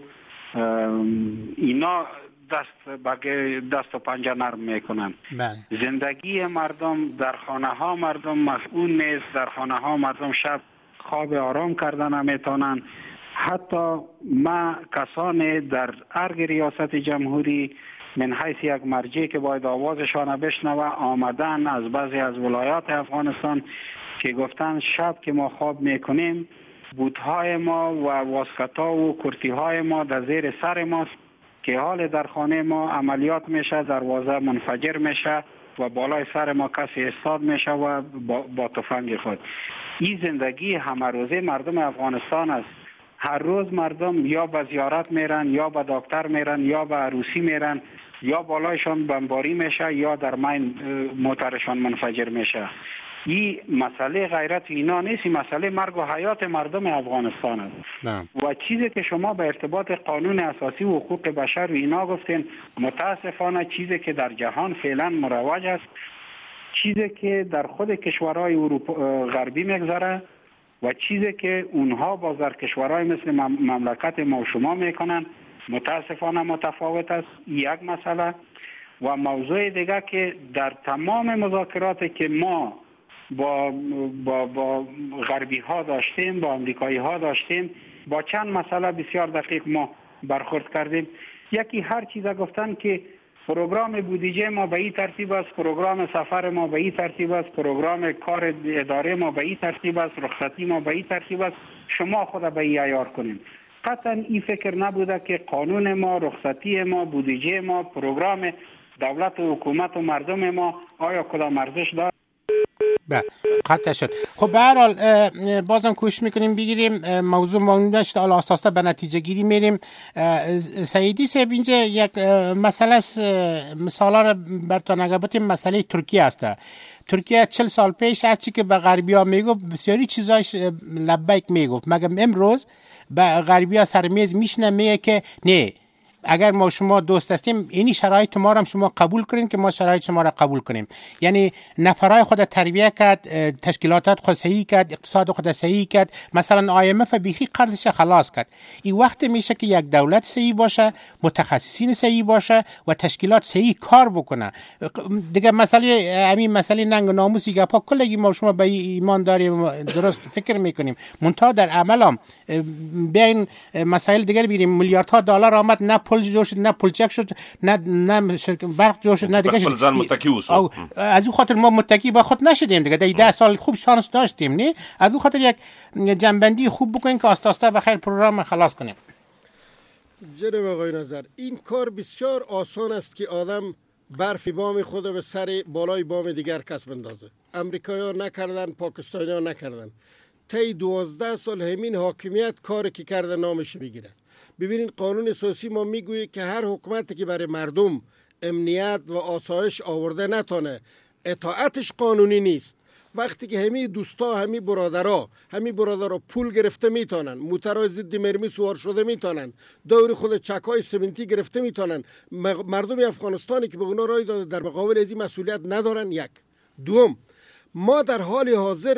اینا دست بگه دست و پنجه نرم میکنن. بله. زندگی مردم در خانه ها مردم مسئول نیست، در خانه ها مردم شب خواب آرام کردن نمیتونن. حتی ما کسان در ارگ ریاست جمهوری من حیث یک مرجع که باید آوازشان بشنوه آمدن از بعضی از ولایات افغانستان که گفتن شب که ما خواب میکنیم بوتهای ما و واسکتا و کرتیهای ما در زیر سر ماست که حال در خانه ما عملیات میشه، دروازه منفجر میشه و بالای سر ما کسی استاد میشه و با, با تفنگ خود. این زندگی همه روزه مردم افغانستان است. هر روز مردم یا به زیارت میرن، یا به دکتر میرن، یا به عروسی میرن، یا بالایشان بمباری میشه، یا در مین موترشان منفجر میشه. این مسئله غیرت اینا نیست، این مسئله مرگ و حیات مردم افغانستان است. نه. و چیزی که شما به ارتباط قانون اساسی و حقوق بشر و اینا گفتین متاسفانه چیزی که در جهان فعلا مروج است، چیزی که در خود کشورهای اروپا غربی میگذره و چیزی که اونها باز در کشورهای مثل مملکت ما و شما میکنن متاسفانه متفاوت است. یک مسئله. و موضوع دیگه که در تمام مذاکراتی که ما با با با غربی ها داشتیم، با امریکایی ها داشتیم، با چند مسئله بسیار دقیق ما برخورد کردیم. یکی هر چیز گفتن که پروگرام بودجه ما به این ترتیب است، پروگرام سفر ما به این ترتیب است، پروگرام کار اداره ما به این ترتیب است، رخصتی ما به این ترتیب است، شما خود به این عیار کنیم. قطعا این فکر نبوده که قانون ما، رخصتی ما، بودجه ما، پروگرام دولت و حکومت و مردم ما آیا کدام ارزش داره؟ بله قطع شد. خب به هر حال بازم کوشش میکنیم بگیریم موضوع مونده شد، حالا آستاستا به نتیجه گیری میریم. سعیدی صاحب اینجا یک مسئله مثالا رو براتون نگه مسئله ترکیه است. ترکیه چل سال پیش هرچی که به غربی ها میگفت بسیاری چیزایش لبیک میگفت، مگه امروز به غربی ها سرمیز میشنه میگه که نه اگر ما شما دوست هستیم اینی شرایط ما را هم شما قبول کنین که ما شرایط شما را قبول کنیم. یعنی نفرای خود تربیت کرد، تشکیلاتات خود صحیح کرد، اقتصاد خود صحیح کرد، مثلا آی ام اف بیخی قرضش خلاص کرد. این وقت میشه که یک دولت صحیح باشه، متخصصین صحیح باشه و تشکیلات صحیح کار بکنه. دیگه مسئله همین مسئله ننگ و ناموس گپا کلگی ما شما به ایمان داریم، درست فکر میکنیم، منتها در عمل هم بیاین مسائل دیگر بیریم. میلیاردها دلار آمد، نه پل جور شد، نه پلچک شد، نه نه برق جور شد، نه دیگه شد. از اون خاطر ما متکی با خود نشدیم دیگه. ده سال خوب شانس داشتیم، نه؟ از اون خاطر یک جنبندی خوب بکنیم که آسته آسته بخیر پروگرام خلاص کنیم. جناب آقای نظر، این کار بسیار آسان است که آدم برفی بام خود به سر بالای بام دیگر کس بندازه. امریکایی‌ها نکردن، پاکستانی‌ها نکردن. طی دوازده سال همین حاکمیت کاری که کرده نامش میگیره. ببینید قانون اساسی ما میگویه که هر حکومتی که برای مردم امنیت و آسایش آورده نتونه، اطاعتش قانونی نیست. وقتی که همین دوستا، همین برادرها، همین برادرها پول گرفته میتونن، موترهای ضد مرمی سوار شده میتونن، دور خود چکای سمنتی گرفته میتونن، مردم افغانستانی که به اونا رای داده در مقابل از این مسئولیت ندارن. یک. دوم، ما در حال حاضر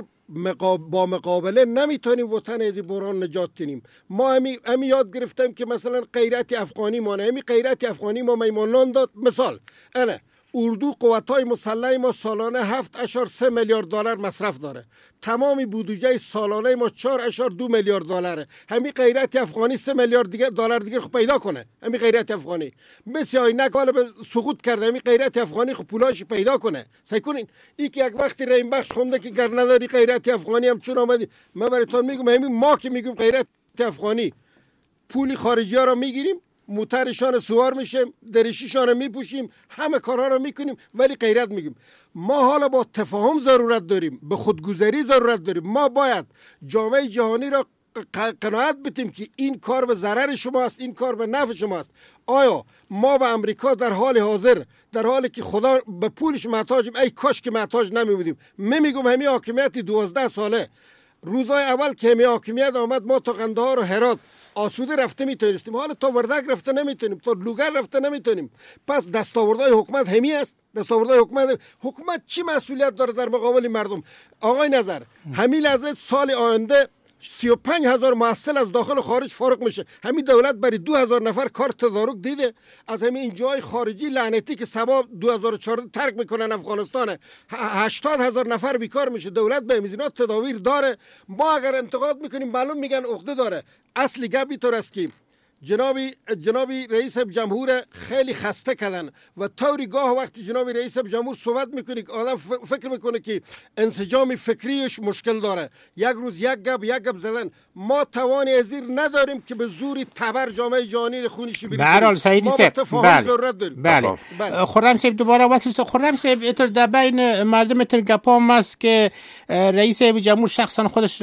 با مقابله نمیتونیم وطن از این بحران نجات کنیم. ما همی, همی یاد گرفتیم که مثلا غیرت افغانی ما نه، همی غیرت افغانی ما میمانان داد. مثال انا اردو قوت‌های مسلح ما سالانه هفت اشار سه میلیارد دلار مصرف داره. تمامی بودجه سالانه ما چهار اشار دو میلیارد دلاره. همین غیرت افغانی سه میلیارد دیگه دلار دیگه خب پیدا کنه. همین غیرت افغانی بسیار نکاله به سقوط کرده. همین غیرت افغانی خب پولاش پیدا کنه. سعی کنین این که یک وقتی ریم بخش خونده که گر نداری غیرت افغانی هم چون آمدی. من براتون میگم همین ما که میگیم غیرت افغانی پولی خارجی ها را میگیریم، موترشان سوار میشیم، درشیشان رو میپوشیم، همه کارها رو میکنیم، ولی غیرت میگیم. ما حالا با تفاهم ضرورت داریم، به خودگذری ضرورت داریم. ما باید جامعه جهانی را قناعت بدیم که این کار به ضرر شماست، این کار به نفع شماست. آیا ما به امریکا در حال حاضر، در حالی که خدا به پولش محتاجیم، ای کاش که محتاج نمیبودیم. من میگم همین حاکمیت دوازده ساله، روزای اول که همین حاکمیت آمد ما تا قندهار و هرات آسوده رفته میتونستیم، حالا تا وردک رفته نمیتونیم، تا لوگر رفته نمیتونیم. پس دستاوردهای حکومت همی است. دستاوردهای حکومت حکومت چی مسئولیت داره در مقابل مردم؟ آقای نظر، همین لحظه سال آینده سی و پنج هزار محصل از داخل و خارج فارغ میشه. همین دولت برای دو هزار نفر کار تدارک دیده. از همین این جای خارجی لعنتی که سبا دو هزار و چهارده ترک میکنن افغانستان، هشتاد هزار نفر بیکار میشه. دولت به میزینات تداویر داره. ما اگر انتقاد میکنیم معلوم میگن عقده داره. اصلی گپی طور است که جنابی جنابی رئیس جمهور خیلی خسته کردن و طوری گاه وقتی جنابی رئیس جمهور صحبت میکنه که آدم فکر میکنه که انسجام فکریش مشکل داره. یک روز یک گپ یک گپ زدن. ما توان ازیر نداریم که به زوری تبر جامعه جهانی خونیشی بریم. به هر حال سعیدی صاحب، بله ضرورت داریم. بله, بله. خرم صاحب دوباره واسه خرم صاحب اتر در بین مردم اتر گپام است که رئیس جمهور شخصا خودش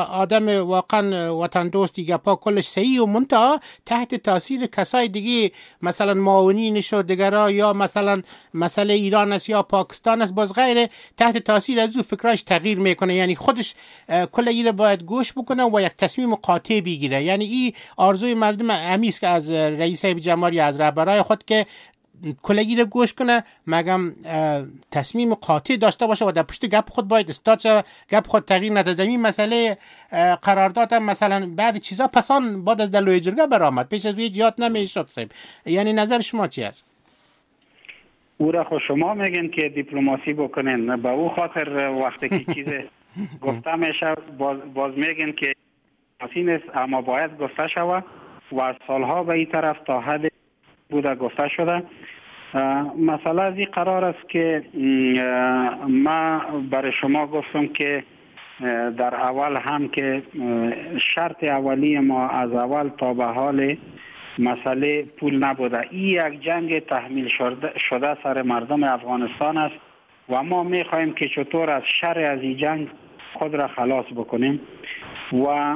آدم واقعا وطن دوستی گپا کلش صحیح و منتها تحت تاثیر کسای دیگه مثلا معاونینش و دیگرا یا مثلا مسئله ایران است یا پاکستان است، باز غیره تحت تاثیر از او فکرش تغییر میکنه. یعنی خودش کل ایره باید گوش بکنه و یک تصمیم قاطع بگیره. یعنی این آرزوی مردم همیست که از رئیس جمهور یا از رهبرای خود که کلگی رو گوش کنه، مگم تصمیم قاطع داشته باشه و در پشت گپ خود باید استاد شه، گپ خود تغییر نده. این مسئله قرارداد هم مثلا بعد چیزا پسان بعد از دلوی جرگه برآمد، پیش از وی جهات نمیشد. یعنی نظر شما چی است؟ او را خود شما میگن که دیپلماسی بکنین، به او خاطر وقتی که چیز گفته میشه باز, باز میگن که دیپلماسی نیست، اما باید گفته شود و سالها به این طرف تا حد بوده گفته شده. مسئله از این قرار است که ما برای شما گفتم که در اول هم که شرط اولی ما از اول تا به حال مسئله پول نبوده. این یک جنگ تحمیل شده سر مردم افغانستان است و ما میخواهیم که چطور از شر از این جنگ خود را خلاص بکنیم. و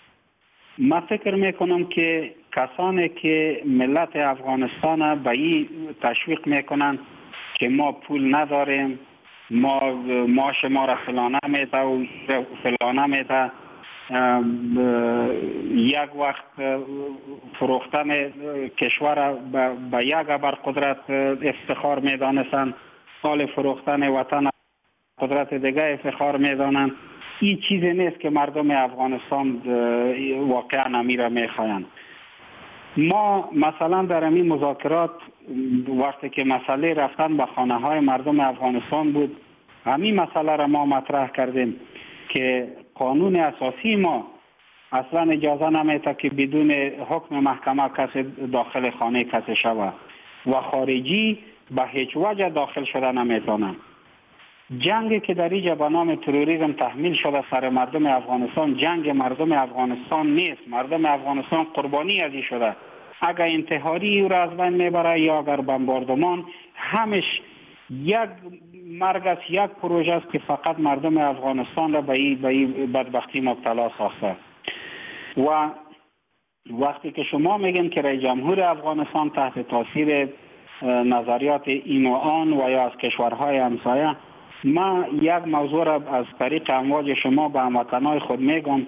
من فکر میکنم که کسانی که ملت افغانستان به این تشویق میکنن که ما پول نداریم، ما معاش ما را فلانه میده و فلانه میده، یک وقت فروختن کشور به یک ابرقدرت افتخار میدانستند، حال فروختن وطن قدرت دیگه افتخار میدانند. این چیزی نیست که مردم افغانستان واقعا امیر میخواین. ما مثلا در این مذاکرات وقتی که مسئله رفتن به خانه های مردم افغانستان بود، همین مسئله را ما مطرح کردیم که قانون اساسی ما اصلا اجازه نمیده که بدون حکم محکمه کسی داخل خانه کسی شود و خارجی به هیچ وجه داخل شده نمیتونه. جنگی که در اینجا به نام تروریسم تحمیل شده سر مردم افغانستان، جنگ مردم افغانستان نیست. مردم افغانستان قربانی ازی شده. اگر انتحاری او را از بین میبره یا اگر بمباردمان، همش یک مرگ است، یک پروژه است که فقط مردم افغانستان را به این بدبختی مبتلا ساخته. و وقتی که شما میگین که رئیس جمهور افغانستان تحت تاثیر نظریات این و آن و یا از کشورهای همسایه، ما یک موضوع را از طریق امواج شما به هموطنان خود میگم.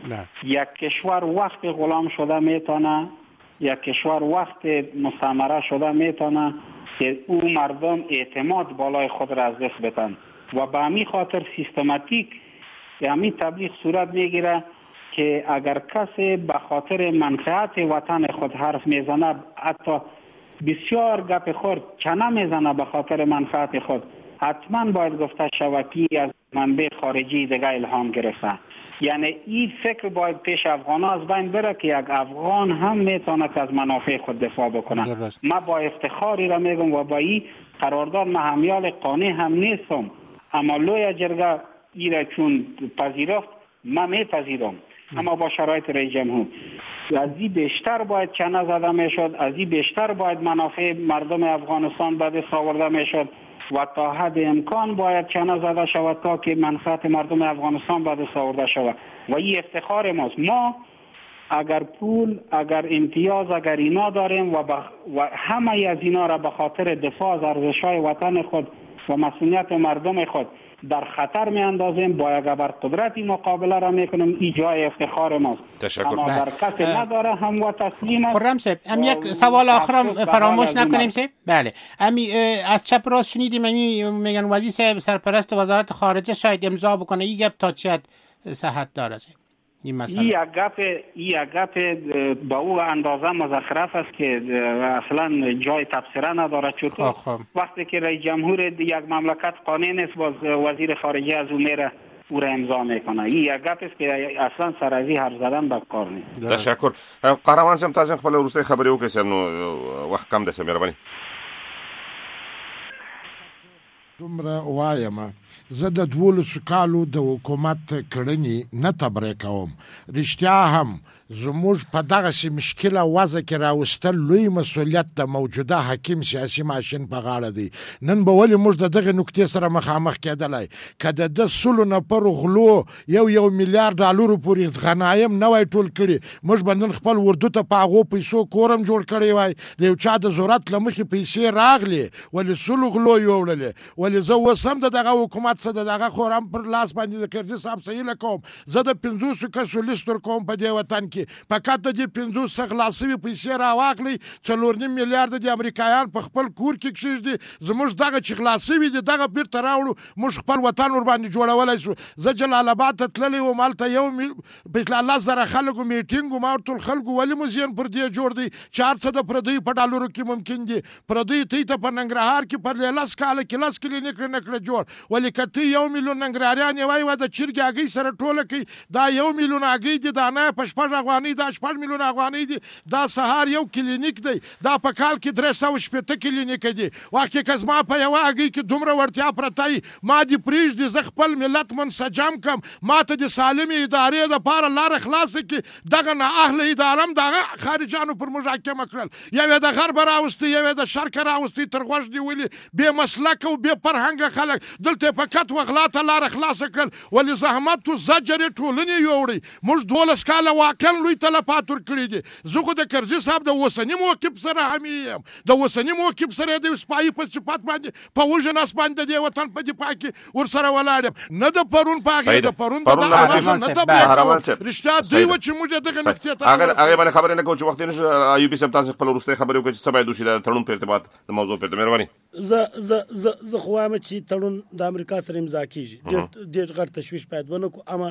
یک کشور وقت غلام شده میتونه، یک کشور وقت مستعمره شده میتونه که او مردم اعتماد بالای خود را از دست بدن و به همین خاطر سیستماتیک همین تبلیغ صورت میگیره که اگر کسی به خاطر منفعت وطن خود حرف میزنه، حتی بسیار گپ خورد چنه میزنه به خاطر منفعت خود، حتما باید گفته شود که از منبع خارجی دیگه الهام گرفته. یعنی این فکر باید پیش افغان ها از بین بره که یک افغان هم میتونه که از منافع خود دفاع بکنه. ما با افتخاری را میگم و با این قرارداد ما همیال قانع هم نیستم، اما لوی جرگه ای را چون پذیرفت ما میپذیرم، اما با شرایط رئیس جمهور. از این بیشتر باید چنه زده میشد، از این بیشتر باید منافع مردم افغانستان به دست آورده میشد و تا حد امکان باید چنه زده شود تا که منفعت مردم افغانستان به دست آورده شود و این افتخار ماست. ما اگر پول، اگر امتیاز، اگر اینا داریم و, بخ... و همه از اینا را به خاطر دفاع از ارزش‌های وطن خود و مسئولیت مردم خود در خطر می اندازیم، با یک ابرقدرتی مقابله را میکنیم، این جای افتخار ماست. تشکر. اما در کسی نداره هم و تسلیم است. خرم صاحب هم یک سوال آخرم فراموش نکنیم صاحب. بله امی از چپ راست شنیدیم امی میگن وزیر صاحب سرپرست وزارت خارجه شاید امضا بکنه. این گپ تا چه حد صحت داره صاحب؟ این مسئله این گپ این گپ با او اندازه مزخرف است که اصلا جای تفسیر نداره. چطور وقتی که رئیس جمهور یک مملکت قانع نیست باز وزیر خارجه از اون میره او را امضا میکنه. این یک گپ است که اصلا سر از این حرف زدن به کار نیست. تشکر. قهرمان صاحب تاسو خپل وروستۍ خبرې وکړئ نو وخت کم ده، مهرباني. دومره وایم زه د دولسو کالو د حکومت کړنې نه تبرې کوم. رښتیا هم زموږ په دغسې مشکله وضع کې راوستل لوی مسؤلیت د موجوده حکیم سیاسي ماشین په غاړه دی. نن به ولې موږ د دغې نکتې سره مخامخ کېدلی که د ده سلو نفرو غلو یو یو میلیارډ ډالرو پورې غنایم نه وای ټول کړي، موږ به نن خپل اردو ته په هغو پیسو کورم جوړ کړی وای. د یو چا د ضرورت له مخې پیسې راغلې ولې سلو غلو یوړلې. ولې زه اوس هم د دغه حکومت څه د دغه خورم پر لاس باندې د کرزي صاحب صحیح کوم. زه د پنځوسو کسو لیست ورکوم په دې وطن کې، فقط د دې پنځوس څخه خلاص شوي پیسې راواخلئ، څلور نیم میلیارده د امریکایان په خپل کور کې کښېږدي. زموږ دغه چې خلاص شوي دي دغه بیرته راوړو، موږ خپل وطن ورباندې جوړولی شو. زه جلال آباد ته تللی وم، هلته یو په لس زره خلکو میټینګ و، ما ورته ویل خلکو ولې مو ذهن پر دې جوړ دی چې هر څه د پردیو په ډالرو کې ممکن دي. پردیو ته یې ته په ننګرهار کې په لس کاله کې لس کلینیک نه کړه جوړ. ولې که ته یو میلیون ننګرهاریان یې وایي د چرګې هګۍ سره ټوله کوي، دا یو میلیون هګۍ دي، دانه یې په شپږ افغانۍ، دا شپږ میلیون افغانۍ دي. دا سهار یو کلینیک دی، دا په کال کې درې سوه شپېته کلینیک دي. وخت کې که زما په یوه هګۍ کې دومره وړتیا پرته وي، ما دې پرېږدي زه خپل ملت منسجم کړم، ما ته د سالمې ادارې دپاره لاره خلاصه کړي. دغه نااهله اداره هم د هغه خارجیانو پر محاکمه کړل. یو یې د غربه راوستي، یو یې د شرقه راوستي، تر غوږ نیولي بې مسلکه او بې فرهنګه خلک دلته یې فقط وغلا ته لاره خلاصه کړل. ولې زحمت و زجر یې ټولنې یوړی. موږ دولس کاله واقعا امریکایان لوی تلفات ورکړي دي. زه خو د کرزي صاحب د اوسني موقف سره هم یم، د اوسني موقف سره د سپایي په صفت باندې په وژناس باندې د وطن په دفاع کې ورسره ولاړ یم، نه د پرون په هغې د پرون د دغه نه تبلیغ کوم. رښتیا دوی و چې موږ دغه نقطې ته هغې باندې خبرې نه کوو چې وخت یې نشته. ایوبي صاحب تاسو خپله وروستۍ خبرې وکړئ چې څه باید وشي د تړون په ارتباط د موضوع په ارتباط. مهرباني. زه زه زه زه خو وایم چې تړون د امریکا سره امضا کیږي، ډېر ډېر غټ تشویش باید ونه کړو، اما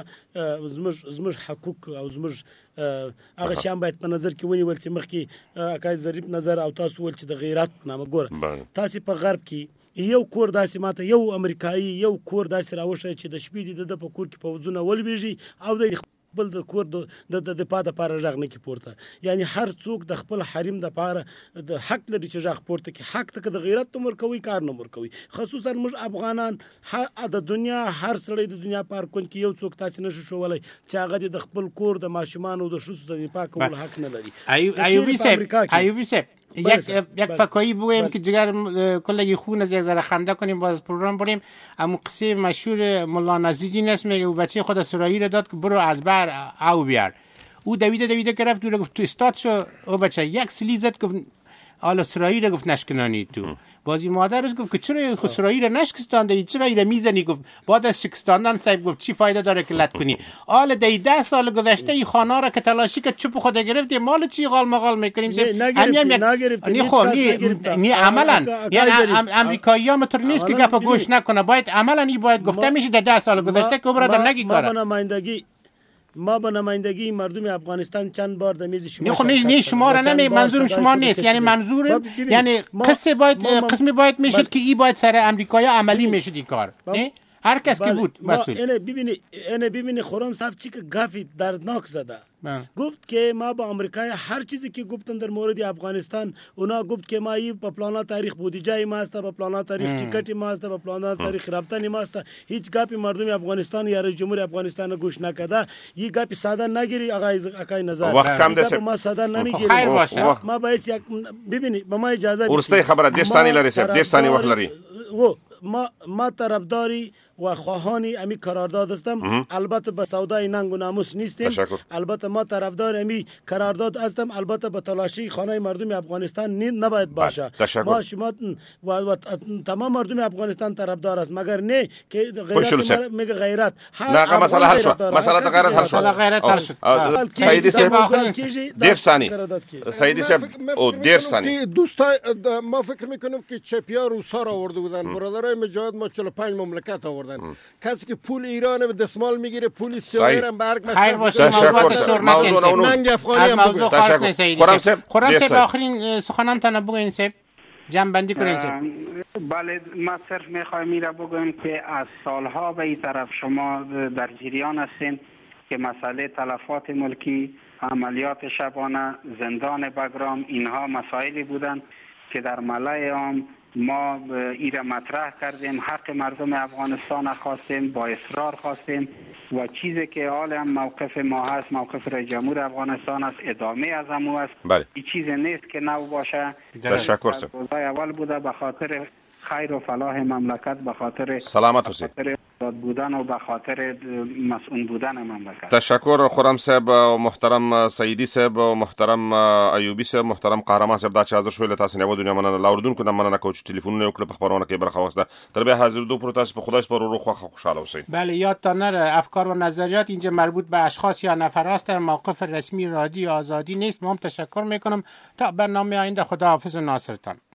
زموږ زموږ حقوق او زموږ هغه شیان باید په نظر کې ونیول چې مخکې اکای ظریف نظر او تاسو ول چې د غیرت په نامه ګوره تاسو په غرب کې یو کور داسې ماته یو امریکایي یو کور داسې راوښی چې د شپې د په کور کې پوځونه ولویږي او د بل د کور د دفاع دپاره غږ نه کړي پورته. یعنی هر څوک د خپل حریم دپاره د حق لري چې غږ پورته کړي. حق ته که د غیرت نه ورکوي کار نه ورکوي. خصوصا موږ افغانان د دنیا هر سړی د دنیا په هر کونج کې یو څوک تاسې نشو ښولی چې هغه د خپل کور د ماشومانو د ښځو د دفاع کولو حق نه لري. ایوبی صاحب ایوبی صاحب یک یک فکایی بگویم که جگر کل یه خون از یک ذره خنده کنیم باز پروگرام بریم. اما قصه مشهور مولا نزیدین است، میگه او بچه خود اسرائیل را داد که برو از بر او بیار. او دویده دویده که رفت گفت تو استاد شو. او بچه یک سلی زد گفت آل اسرائیل گفت نشکنانی تو. بازی مادرش گفت که چرا اسرائیل نشکستانده، چرا اینا میزنی؟ گفت بعد از شکستاندن صاحب گفت چی فایده داره که لط کنی؟ آل دی ده سال گذشته ای خانه را که تلاشی که چوب خود گرفتی مال چی غال مغال میکنیم؟ نگرفتی نگرفتی نی خو نی عملا یعنی امریکایی‌ها مطور نیست که گپ گوش نکنه، باید عملا این باید گفته میشه در ده سال گذشته که برادر نگی کاره. ما به نمایندگی مردم افغانستان چند بار در میز شما خب نه شما را نمی منظورم شما نیست، یعنی منظور یعنی قصه باید قسمی باید میشد که این باید سر امریکایی عملی میشد این کار، نه هر کس که بود مسئول. اینه ببینی اینه ببینی خرم صاحب چی که گافی دردناک زده. گفت که ما با امریکای هر چیزی که گفتن در مورد افغانستان اونا گفت که ما این په پلانا تاریخ بودجه ما است، په پلانا تاریخ ټیکټ ما است، په پلانا تاریخ رابطه ما است. هیچ گپی مردم افغانستان یا رئیس جمهور افغانستان گوش نکرده. این گپی ساده نگیری آقای اکای نظر وقت کم دست ما ساده نمیگیریم. خیر باشه ما باید یک ببینید به ما اجازه بدید. ورسته خبره ده ثانیه لري سر ده ثانیه وخت لري. و ما ما طرفداری و خواهانی امی قرارداد هستم. البته به سودای ننگ و ناموس نیستیم. البته ما طرفدار امی قرارداد هستم. البته به تلاشی خانه مردم افغانستان نباید باشه. ما شما و, و تمام مردم افغانستان طرفدار است، مگر نه که غیرت میگه غیرت. نه مسئله حل شد. مسئله غیرت حل شد. مسئله غیرت حل شد. سعیدی صاحب ده ثانیه. سعیدی صاحب او ده ثانیه. دوستا ما فکر میکنم که چپیا روسا را آورده بودن. برادرای مجاهد ما چهل و پنج مملکت آوردن. کسی که پول ایران به دستمال میگیره، پول سیاهی هم برگ خیر باشه. موضوعات سر نکنید. ننگ افغانی هم بگوید. خورم سیب خورم سیب آخرین سخنم تنه بگوین سیب جمع بندی کنید سیب. بله ما صرف میخوایم میره بگویم که از سالها به این طرف شما در جریان هستین که مسئله تلفات ملکی، عملیات شبانه، زندان بگرام، اینها مسائلی بودن که در ملای عام ما ایره مطرح کردیم، حق مردم افغانستان خواستیم، با اصرار خواستیم و چیزی که حال هم موقف ما هست، موقف رئیس جمهور افغانستان است، ادامه از همو است. بله. این چیز نیست که نو باشه. تشکر سر. اول بوده به خاطر خیر و فلاح مملکت، به خاطر سلامت حسین بودن و به خاطر مسئول بودن مملکت. تشکر خورم صاحب و محترم سعیدی صاحب و محترم ایوبی صاحب، محترم قهرمان صاحب دا چې حاضر شوی له تاسو نه و دنیا مننه لاوردون کو نه مننه کوچ ټلیفون یو کله په خبرونه کې برخه واخسته. تر به حاضر دو پر تاسو په خدای سپارو رو خو خوشاله اوسئ. بله یادتان نره افکار و نظریات اینجا مربوط به اشخاص یا نفرات در موقف رسمی رادیو آزادی نیست. ما هم تشکر میکنم تا برنامه آینده. خداحافظ و ناصرتان.